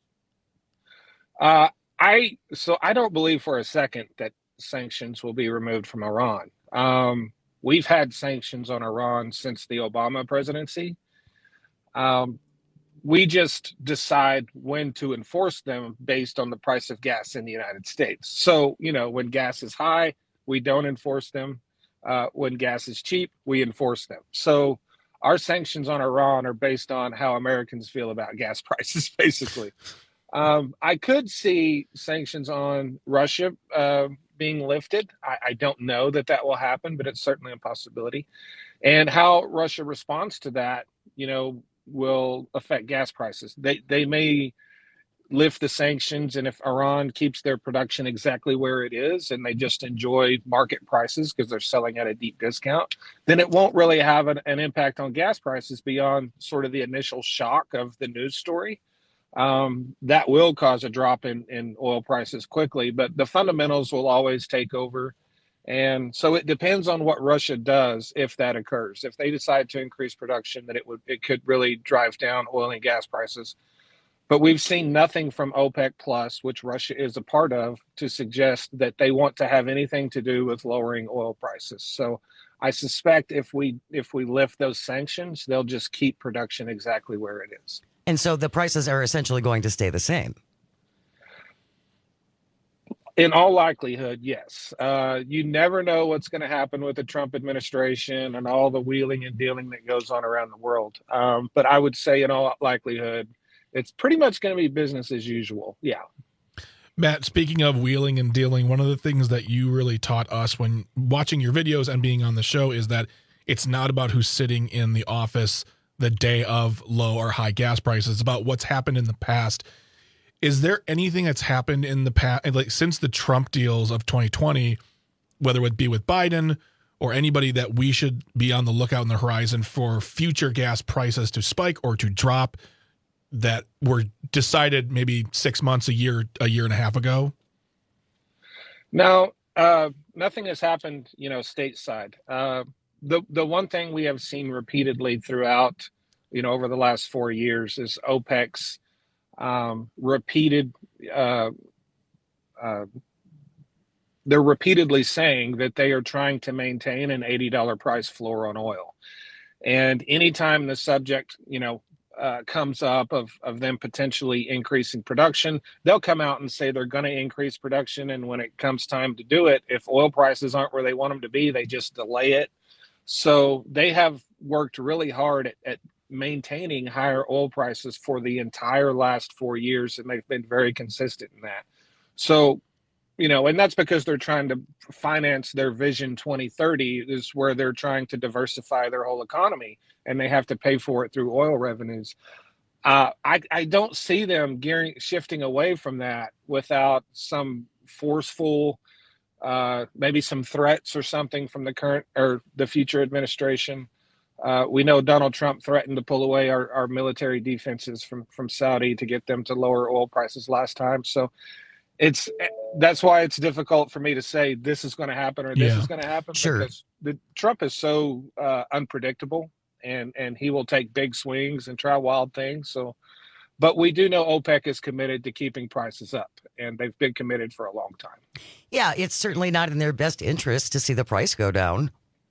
Uh, I so I don't believe for a second that sanctions will be removed from Iran. Um, we've had sanctions on Iran since the Obama presidency. Um, we just decide when to enforce them based on the price of gas in the United States. So, you know, when gas is high, we don't enforce them. Uh, when gas is cheap, we enforce them. So our sanctions on Iran are based on how Americans feel about gas prices, basically. Um, I could see sanctions on Russia uh, being lifted. I, I don't know that that will happen, but it's certainly a possibility. And how Russia responds to that, you know, will affect gas prices. They they may lift the sanctions, and if Iran keeps their production exactly where it is and they just enjoy market prices because they're selling at a deep discount, then it won't really have an, an impact on gas prices beyond sort of the initial shock of the news story. um, that will cause a drop in, in oil prices quickly. But the fundamentals will always take over. And so it depends on what Russia does if that occurs. If they decide to increase production, then it would it could really drive down oil and gas prices. But we've seen nothing from OPEC Plus, which Russia is a part of, to suggest that they want to have anything to do with lowering oil prices. So I suspect if we if we lift those sanctions, they'll just keep production exactly where it is. And so the prices are essentially going to stay the same. In all likelihood, yes. Uh, you never know what's going to happen with the Trump administration and all the wheeling and dealing that goes on around the world. Um, but I would say in all likelihood, it's pretty much going to be business as usual. Yeah. Matt, speaking of wheeling and dealing, one of the things that you really taught us when watching your videos and being on the show is that it's not about who's sitting in the office the day of low or high gas prices. It's about what's happened in the past. Is there anything that's happened in the past, like since the Trump deals of twenty twenty, whether it be with Biden or anybody, that we should be on the lookout on the horizon for future gas prices to spike or to drop that were decided maybe six months, a year, a year and a half ago? No, uh, nothing has happened, you know, stateside. Uh, the the one thing we have seen repeatedly throughout, you know, over the last four years is OPEC's um, repeated. Uh, uh, they're repeatedly saying that they are trying to maintain an eighty dollars price floor on oil, and anytime the subject, you know, Uh, comes up of, of them potentially increasing production, they'll come out and say they're going to increase production. And when it comes time to do it, if oil prices aren't where they want them to be, they just delay it. So they have worked really hard at, at maintaining higher oil prices for the entire last four years. And they've been very consistent in that. So, you know, and that's because they're trying to finance their Vision twenty thirty, is where they're trying to diversify their whole economy, and they have to pay for it through oil revenues. Uh, I, I don't see them gearing, shifting away from that without some forceful, uh, maybe some threats or something from the current or the future administration. Uh, we know Donald Trump threatened to pull away our, our military defenses from, from Saudi to get them to lower oil prices last time. So it's that's why it's difficult for me to say this is going to happen or this Yeah. is going to happen. Sure. Because the, Trump is so uh, unpredictable. And and he will take big swings and try wild things. So, but we do know OPEC is committed to keeping prices up, and they've been committed for a long time. Yeah, it's certainly not in their best interest to see the price go down.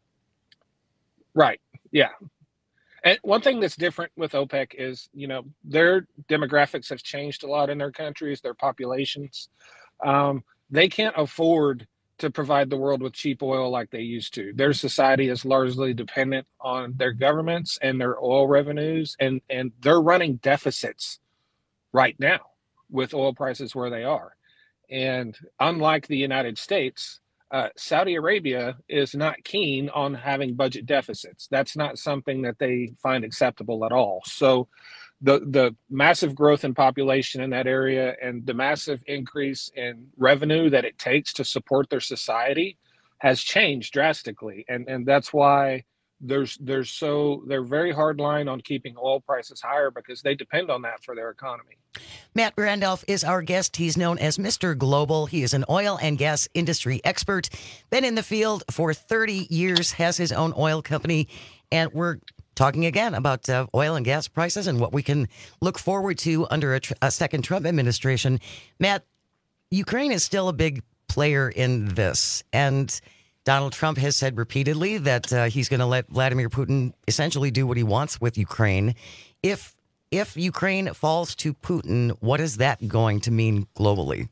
Right. Yeah. And one thing that's different with OPEC is, you know, their demographics have changed a lot in their countries, their populations. Um, they can't afford to provide the world with cheap oil like they used to. Their society is largely dependent on their governments and their oil revenues, and, and they're running deficits right now with oil prices where they are. And unlike the United States, uh, Saudi Arabia is not keen on having budget deficits. That's not something that they find acceptable at all. So the the massive growth in population in that area and the massive increase in revenue that it takes to support their society has changed drastically. And and that's why there's there's so they're very hard line on keeping oil prices higher, because they depend on that for their economy. Matt Randolph is our guest. He's known as Mister Global. He is an oil and gas industry expert, been in the field for thirty years, has his own oil company, and we're talking again about uh, oil and gas prices and what we can look forward to under a, tr- a second Trump administration. Matt, Ukraine is still a big player in this, and Donald Trump has said repeatedly that uh, he's going to let Vladimir Putin essentially do what he wants with Ukraine. If if Ukraine falls to Putin, what is that going to mean globally?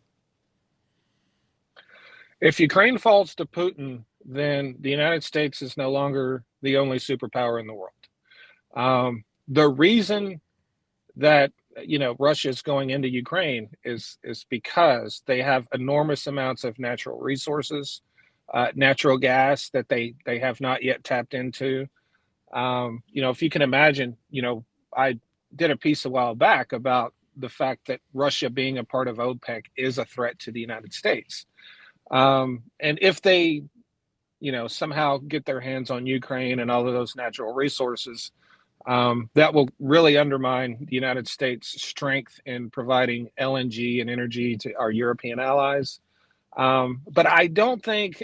If Ukraine falls to Putin, then the United States is no longer the only superpower in the world. Um, the reason that, you know, Russia is going into Ukraine is is because they have enormous amounts of natural resources, uh, natural gas that they, they have not yet tapped into. Um, you know, if you can imagine, you know, I did a piece a while back about the fact that Russia being a part of OPEC is a threat to the United States. Um, and if they, you know, somehow get their hands on Ukraine and all of those natural resources, Um, that will really undermine the United States' strength in providing L N G and energy to our European allies. Um, but I don't think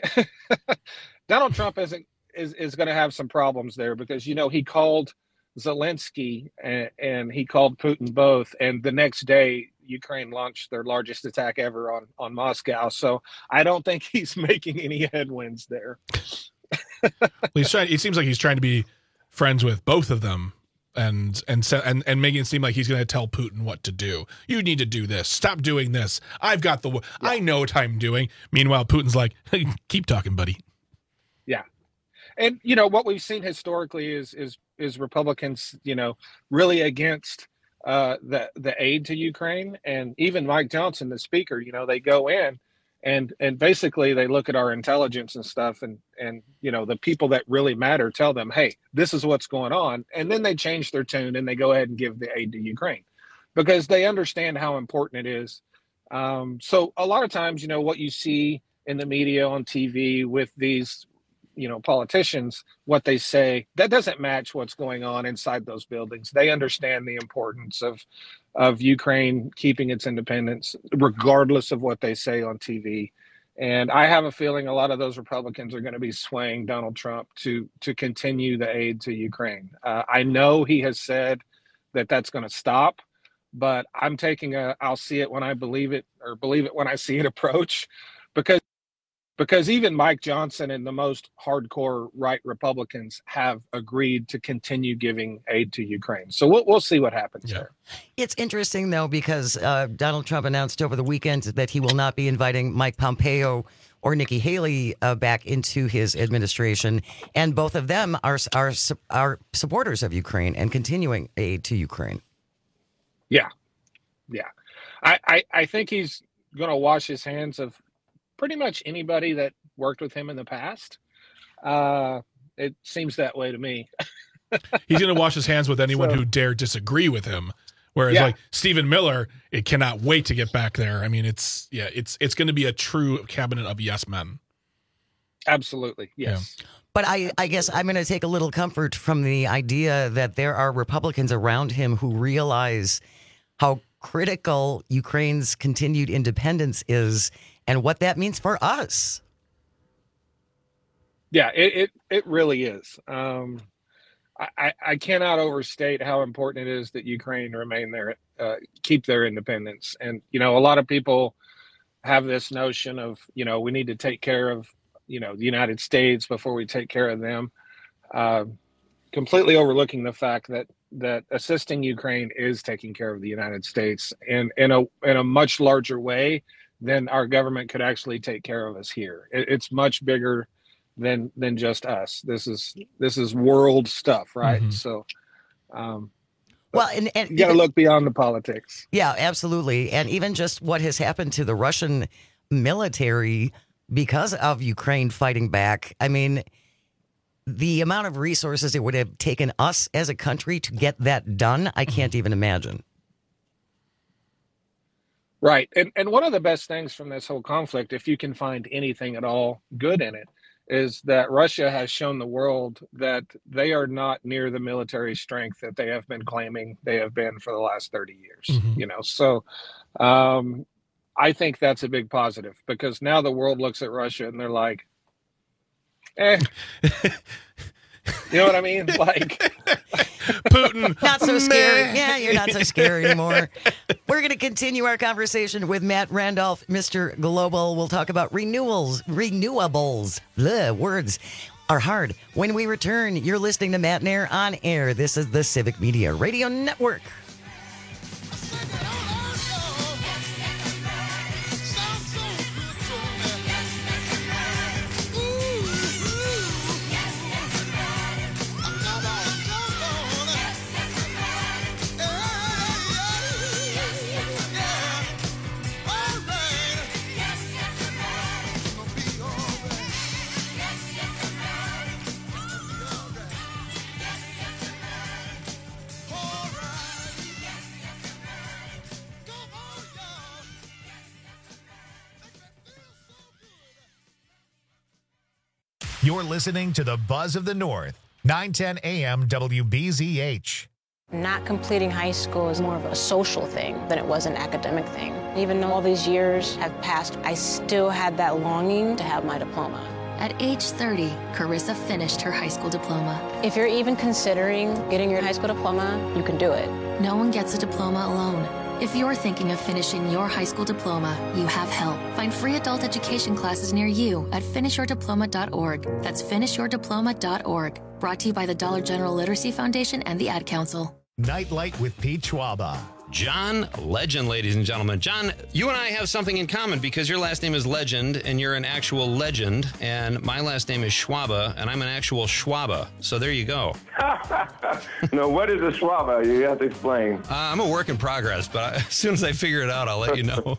Donald Trump isn't, is, is going to have some problems there because, you know, he called Zelensky and, and he called Putin both. And the next day, Ukraine launched their largest attack ever on, on Moscow. So I don't think he's making any headwinds there. Well, he's trying, it seems like he's trying to be friends with both of them and and and and making it seem like he's going to tell Putin what to do. You need to do this. Stop doing this. I've got the. Yeah. I know what I'm doing. Meanwhile, Putin's like, hey, keep talking, buddy. Yeah, and you know what we've seen historically is is is Republicans, you know, really against uh, the the aid to Ukraine, and even Mike Johnson, the speaker, you know, they go in. And and basically they look at our intelligence and stuff and, and, you know, the people that really matter tell them, hey, this is what's going on. And then they change their tune and they go ahead and give the aid to Ukraine because they understand how important it is. Um, so a lot of times, you know, what you see in the media on T V with these, you know, politicians, what they say, that doesn't match what's going on inside those buildings. They understand the importance of of Ukraine keeping its independence, regardless of what they say on T V. And I have a feeling a lot of those Republicans are going to be swaying Donald Trump to to continue the aid to Ukraine. Uh, I know he has said that that's going to stop, but I'm taking a I'll see it when I believe it or believe it when I see it approach, because Because even Mike Johnson and the most hardcore right Republicans have agreed to continue giving aid to Ukraine. So we'll, we'll see what happens yeah. there. It's interesting, though, because uh, Donald Trump announced over the weekend that he will not be inviting Mike Pompeo or Nikki Haley uh, back into his administration. And both of them are, are, are supporters of Ukraine and continuing aid to Ukraine. Yeah. Yeah. I, I, I think he's going to wash his hands of pretty much anybody that worked with him in the past. Uh, it seems that way to me. He's going to wash his hands with anyone so, who dare disagree with him. Whereas yeah. like Stephen Miller, it cannot wait to get back there. I mean, it's, yeah, it's, it's going to be a true cabinet of yes men. Absolutely. Yes. Yeah. But I, I guess I'm going to take a little comfort from the idea that there are Republicans around him who realize how critical Ukraine's continued independence is and what that means for us. Yeah, it it, it really is. Um, I, I cannot overstate how important it is that Ukraine remain there, uh, keep their independence. And, you know, a lot of people have this notion of, you know, we need to take care of, you know, the United States before we take care of them, uh, completely overlooking the fact that that assisting Ukraine is taking care of the United States in, in, a, in a much larger way then our government could actually take care of us here. It, it's much bigger than than just us. This is this is world stuff, right? Mm-hmm. So, um, well, and, and you got to look beyond the politics. Yeah, absolutely, and even just what has happened to the Russian military because of Ukraine fighting back. I mean, the amount of resources it would have taken us as a country to get that done, I can't mm-hmm. even imagine. Right. And and one of the best things from this whole conflict, if you can find anything at all good in it, is that Russia has shown the world that they are not near the military strength that they have been claiming they have been for the last thirty years. Mm-hmm. You know, so um, I think that's a big positive because now the world looks at Russia and they're like, eh. You know what I mean? Like Putin. Not so scary. Yeah, you're not so scary anymore. We're going to continue our conversation with Matt Randolph, Mister Global. We'll talk about renewals, renewables. Bleh, words are hard. When we return, you're listening to Matt Nair on air. This is the Civic Media Radio Network. You're listening to the Buzz of the North. nine ten A M W B Z H. Not completing high school is more of a social thing than it was an academic thing. Even though all these years have passed, I still had that longing to have my diploma. At age thirty, Carissa finished her high school diploma. If you're even considering getting your high school diploma, you can do it. No one gets a diploma alone. If you're thinking of finishing your high school diploma, you have help. Find free adult education classes near you at finish your diploma dot org. That's finish your diploma dot org. Brought to you by the Dollar General Literacy Foundation and the Ad Council. Nightlight with Pete Schwaba. John Legend, ladies and gentlemen. John, you and I have something in common because your last name is Legend and you're an actual legend, and my last name is Schwaba and I'm an actual Schwaba. So there you go. No, what is a Schwaba? You have to explain. Uh, I'm a work in progress, but I, as soon as I figure it out, I'll let you know.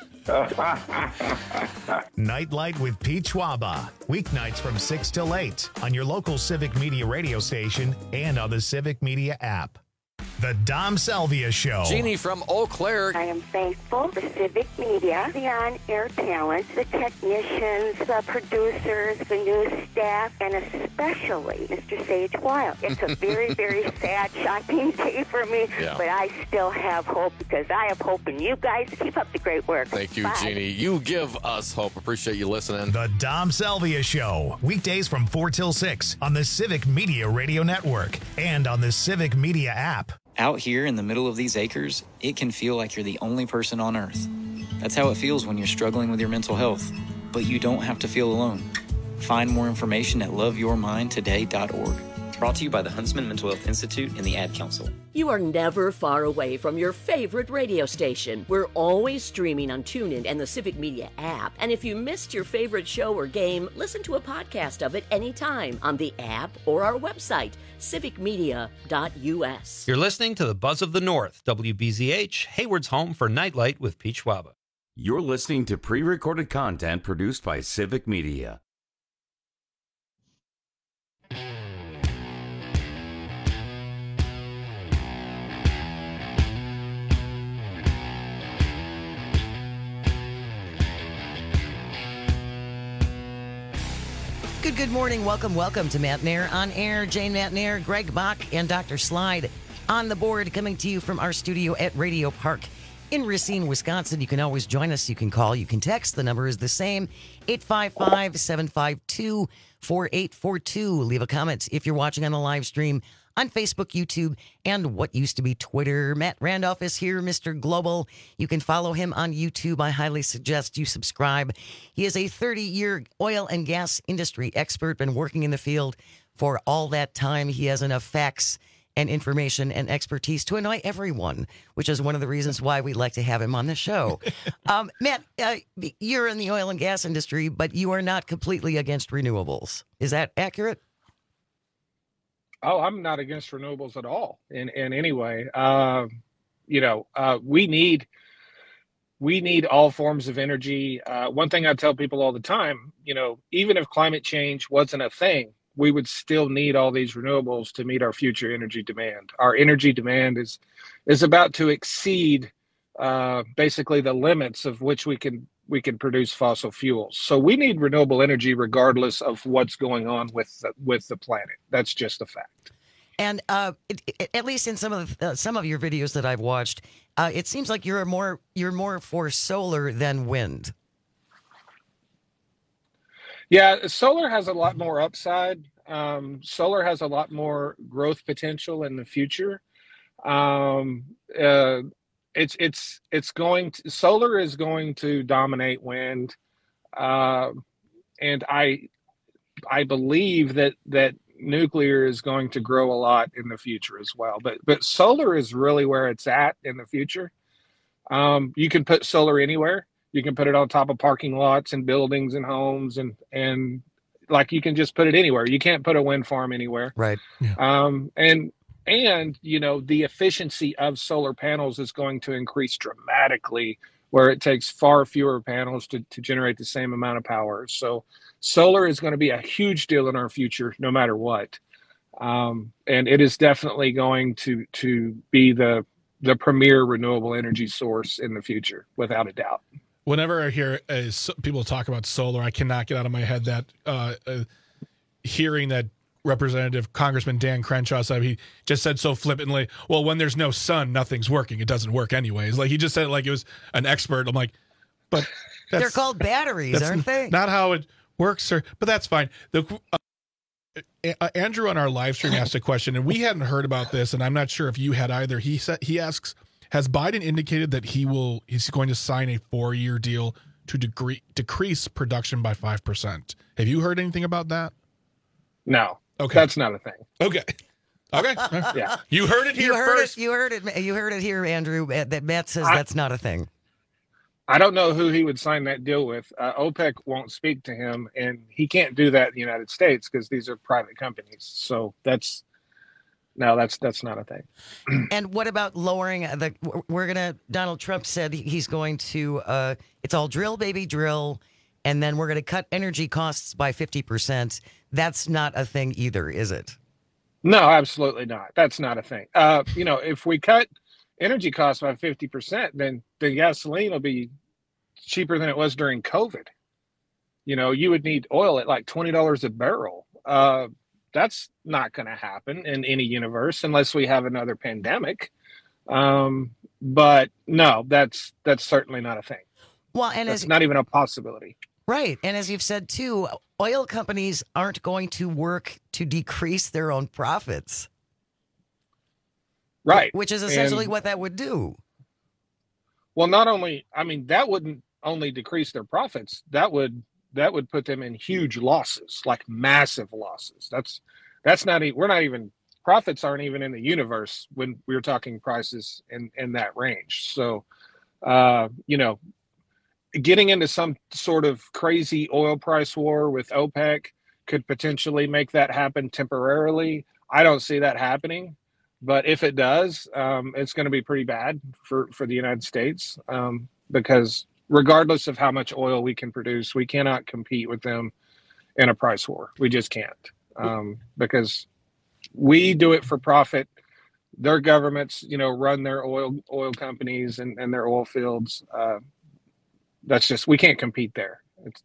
Nightlight with Pete Schwaba. Weeknights from six till eight on your local Civic Media radio station and on the Civic Media app. The Dom Salvia Show. Jeannie from Eau Claire. I am thankful for Civic Media, the on-air talent, the technicians, the producers, the news staff, and especially Mister Sage Wild. It's a very, very sad, shocking day for me, Yeah. but I still have hope because I have hope in you guys. Keep up the great work. Thank you, Bye. Jeannie. You give us hope. Appreciate you listening. The Dom Salvia Show. Weekdays from four till six on the Civic Media Radio Network and on the Civic Media app. Out here in the middle of these acres, it can feel like you're the only person on Earth. That's how it feels when you're struggling with your mental health. But you don't have to feel alone. Find more information at love your mind today dot org. Brought to you by the Huntsman Mental Health Institute and the Ad Council. You are never far away from your favorite radio station. We're always streaming on TuneIn and the Civic Media app. And if you missed your favorite show or game, listen to a podcast of it anytime on the app or our website, civic media dot u s. You're listening to the Buzz of the North, W B Z H, Hayward's home for Nightlight with Pete Schwaba. You're listening to pre-recorded content produced by Civic Media. Good, good morning. Welcome, welcome to Matt Nair on air. Jane Matt Nair, Greg Bach, and Doctor Slide on the board, coming to you from our studio at Radio Park in Racine, Wisconsin. You can always join us. You can call. You can text. The number is the same, eight five five, seven five two, four eight four two. Leave a comment if you're watching on the live stream on Facebook, YouTube, and what used to be Twitter. Matt Randolph is here, Mister Global. You can follow him on YouTube. I highly suggest you subscribe. He is a thirty-year oil and gas industry expert, been working in the field for all that time. He has enough facts and information and expertise to annoy everyone, which is one of the reasons why we like to have him on the show. um, Matt, uh, you're in the oil and gas industry, but you are not completely against renewables. Is that accurate? Oh, I'm not against renewables at all in, in any way. Uh, you know, uh, we need we need all forms of energy. Uh, one thing I tell people all the time, you know, even if climate change wasn't a thing, we would still need all these renewables to meet our future energy demand. Our energy demand is is about to exceed uh, basically the limits of which we can we can produce fossil fuels. So we need renewable energy regardless of what's going on with the, with the planet. That's just a fact. And uh, it, it, at least in some of uh, some of your videos that I've watched, uh, it seems like you're more you're more for solar than wind. Yeah, solar has a lot more upside. Um, solar has a lot more growth potential in the future. Um, uh, It's it's it's going to, solar is going to dominate wind, uh, and I I believe that that nuclear is going to grow a lot in the future as well. But but solar is really where it's at in the future. Um, you can put solar anywhere. You can put it on top of parking lots and buildings and homes, and and like you can just put it anywhere. You can't put a wind farm anywhere, right? Yeah. Um, and And, you know, the efficiency of solar panels is going to increase dramatically, where it takes far fewer panels to, to generate the same amount of power. So solar is going to be a huge deal in our future, no matter what. Um, and it is definitely going to to be the the premier renewable energy source in the future, without a doubt. Whenever I hear uh, people talk about solar, I cannot get out of my head that uh, uh, hearing that Representative Congressman Dan Crenshaw said. He just said so flippantly, well, when there's no sun, nothing's working. It doesn't work anyways. Like he just said it like it was an expert. I'm like, but that's, they're called batteries, aren't they? Not how it works, sir. But that's fine. The uh, Andrew on our live stream asked a question, and we hadn't heard about this, and I'm not sure if you had either. He said he asks, has Biden indicated that he will he's going to sign a four-year deal to degree, decrease production by five percent? Have you heard anything about that? No. Okay. That's not a thing. Okay. Okay. Yeah. You heard it here you heard first. It, you heard it. You heard it here, Andrew. That Matt says I, that's not a thing. I don't know who he would sign that deal with. Uh, OPEC won't speak to him, and he can't do that in the United States because these are private companies. So that's no, that's that's not a thing. And what about lowering the? We're gonna. Donald Trump said he's going to. Uh, it's all drill, baby, drill. And then we're going to cut energy costs by fifty percent. That's not a thing either, is it? No, absolutely not. That's not a thing. Uh, you know, if we cut energy costs by fifty percent, then the gasoline will be cheaper than it was during COVID. You know, you would need oil at like twenty dollars a barrel. Uh, that's not going to happen in any universe unless we have another pandemic. Um, but no, that's that's certainly not a thing. Well, and it's as, not even a possibility. Right. And as you've said, too, oil companies aren't going to work to decrease their own profits. Right. Which is essentially and, what that would do. Well, not only, I mean, that wouldn't only decrease their profits. That would that would put them in huge losses, like massive losses. That's that's not, we're not even, profits aren't even in the universe when we're talking prices in, in that range. So, uh, you know, getting into some sort of crazy oil price war with OPEC could potentially make that happen temporarily. I don't see that happening, but if it does, um, it's going to be pretty bad for, for the United States um, because regardless of how much oil we can produce, we cannot compete with them in a price war. We just can't um, because we do it for profit. Their governments, you know, run their oil oil companies and, and their oil fields. Uh, That's just, we can't compete there. It's...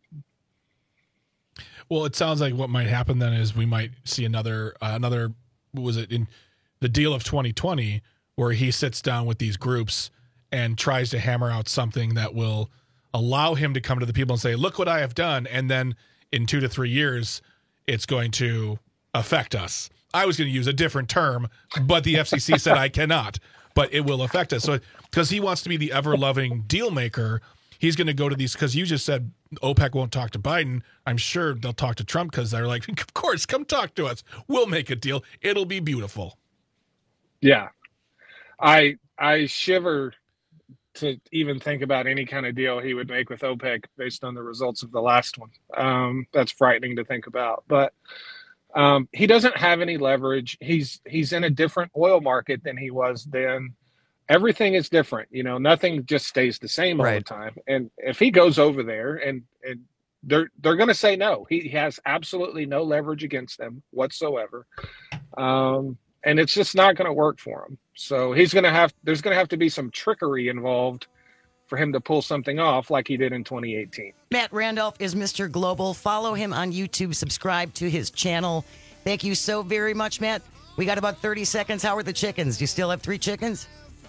Well, it sounds like what might happen then is we might see another, uh, another, what was it, in the deal of twenty twenty, where he sits down with these groups and tries to hammer out something that will allow him to come to the people and say, look what I have done. And then in two to three years, it's going to affect us. I was going to use a different term, but the F C C said I cannot, but it will affect us. So, because he wants to be the ever-loving deal maker, he's going to go to these, because you just said OPEC won't talk to Biden. I'm sure they'll talk to Trump because they're like, of course, come talk to us. We'll make a deal. It'll be beautiful. Yeah. I I shiver to even think about any kind of deal he would make with OPEC based on the results of the last one. Um, that's frightening to think about. But um, he doesn't have any leverage. He's he's in a different oil market than he was then. Everything is different, you know, nothing just stays the same all right. the time. And if he goes over there and, and they're, they're going to say no, he has absolutely no leverage against them whatsoever. Um, and it's just not going to work for him. So he's going to have, there's going to have to be some trickery involved for him to pull something off like he did in twenty eighteen. Matt Randolph is Mister Global. Follow him on YouTube, subscribe to his channel. Thank you so very much, Matt. We got about thirty seconds. How are the chickens? Do you still have three chickens?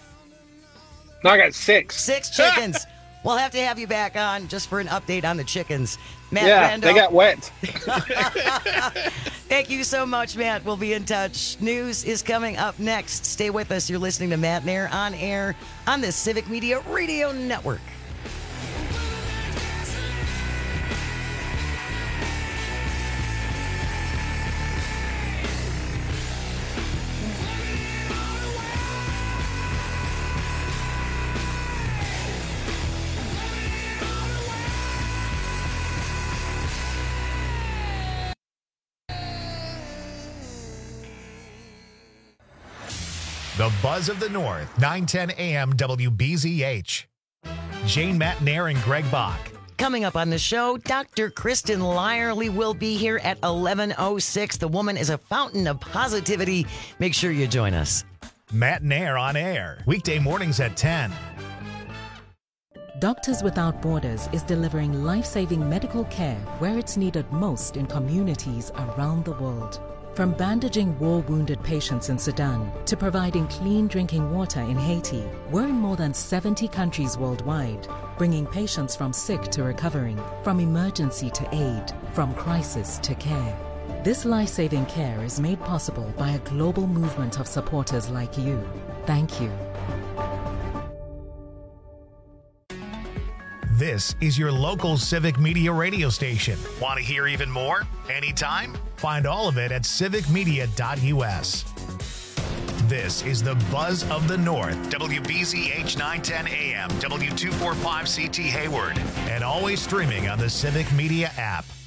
No, I got six. Six chickens. We'll have to have you back on just for an update on the chickens. Matt yeah, Randolph. They got wet. Thank you so much, Matt. We'll be in touch. News is coming up next. Stay with us. You're listening to Matt Nair on air on the Civic Media Radio Network. The Buzz of the North, nine ten A M W B Z H. Jane Matt Nair and Greg Bach. Coming up on the show, Doctor Kristen Lyerly will be here at eleven oh six. The woman is a fountain of positivity. Make sure you join us. Matt Nair on air, weekday mornings at ten. Doctors Without Borders is delivering life-saving medical care where it's needed most in communities around the world. From bandaging war-wounded patients in Sudan to providing clean drinking water in Haiti, we're in more than seventy countries worldwide, bringing patients from sick to recovering, from emergency to aid, from crisis to care. This life-saving care is made possible by a global movement of supporters like you. Thank you. This is your local Civic Media radio station. Want to hear even more? Anytime? Find all of it at civic media dot u s. This is the Buzz of the North, W B Z H nine ten A M, W two forty-five C T Hayward, and always streaming on the Civic Media app.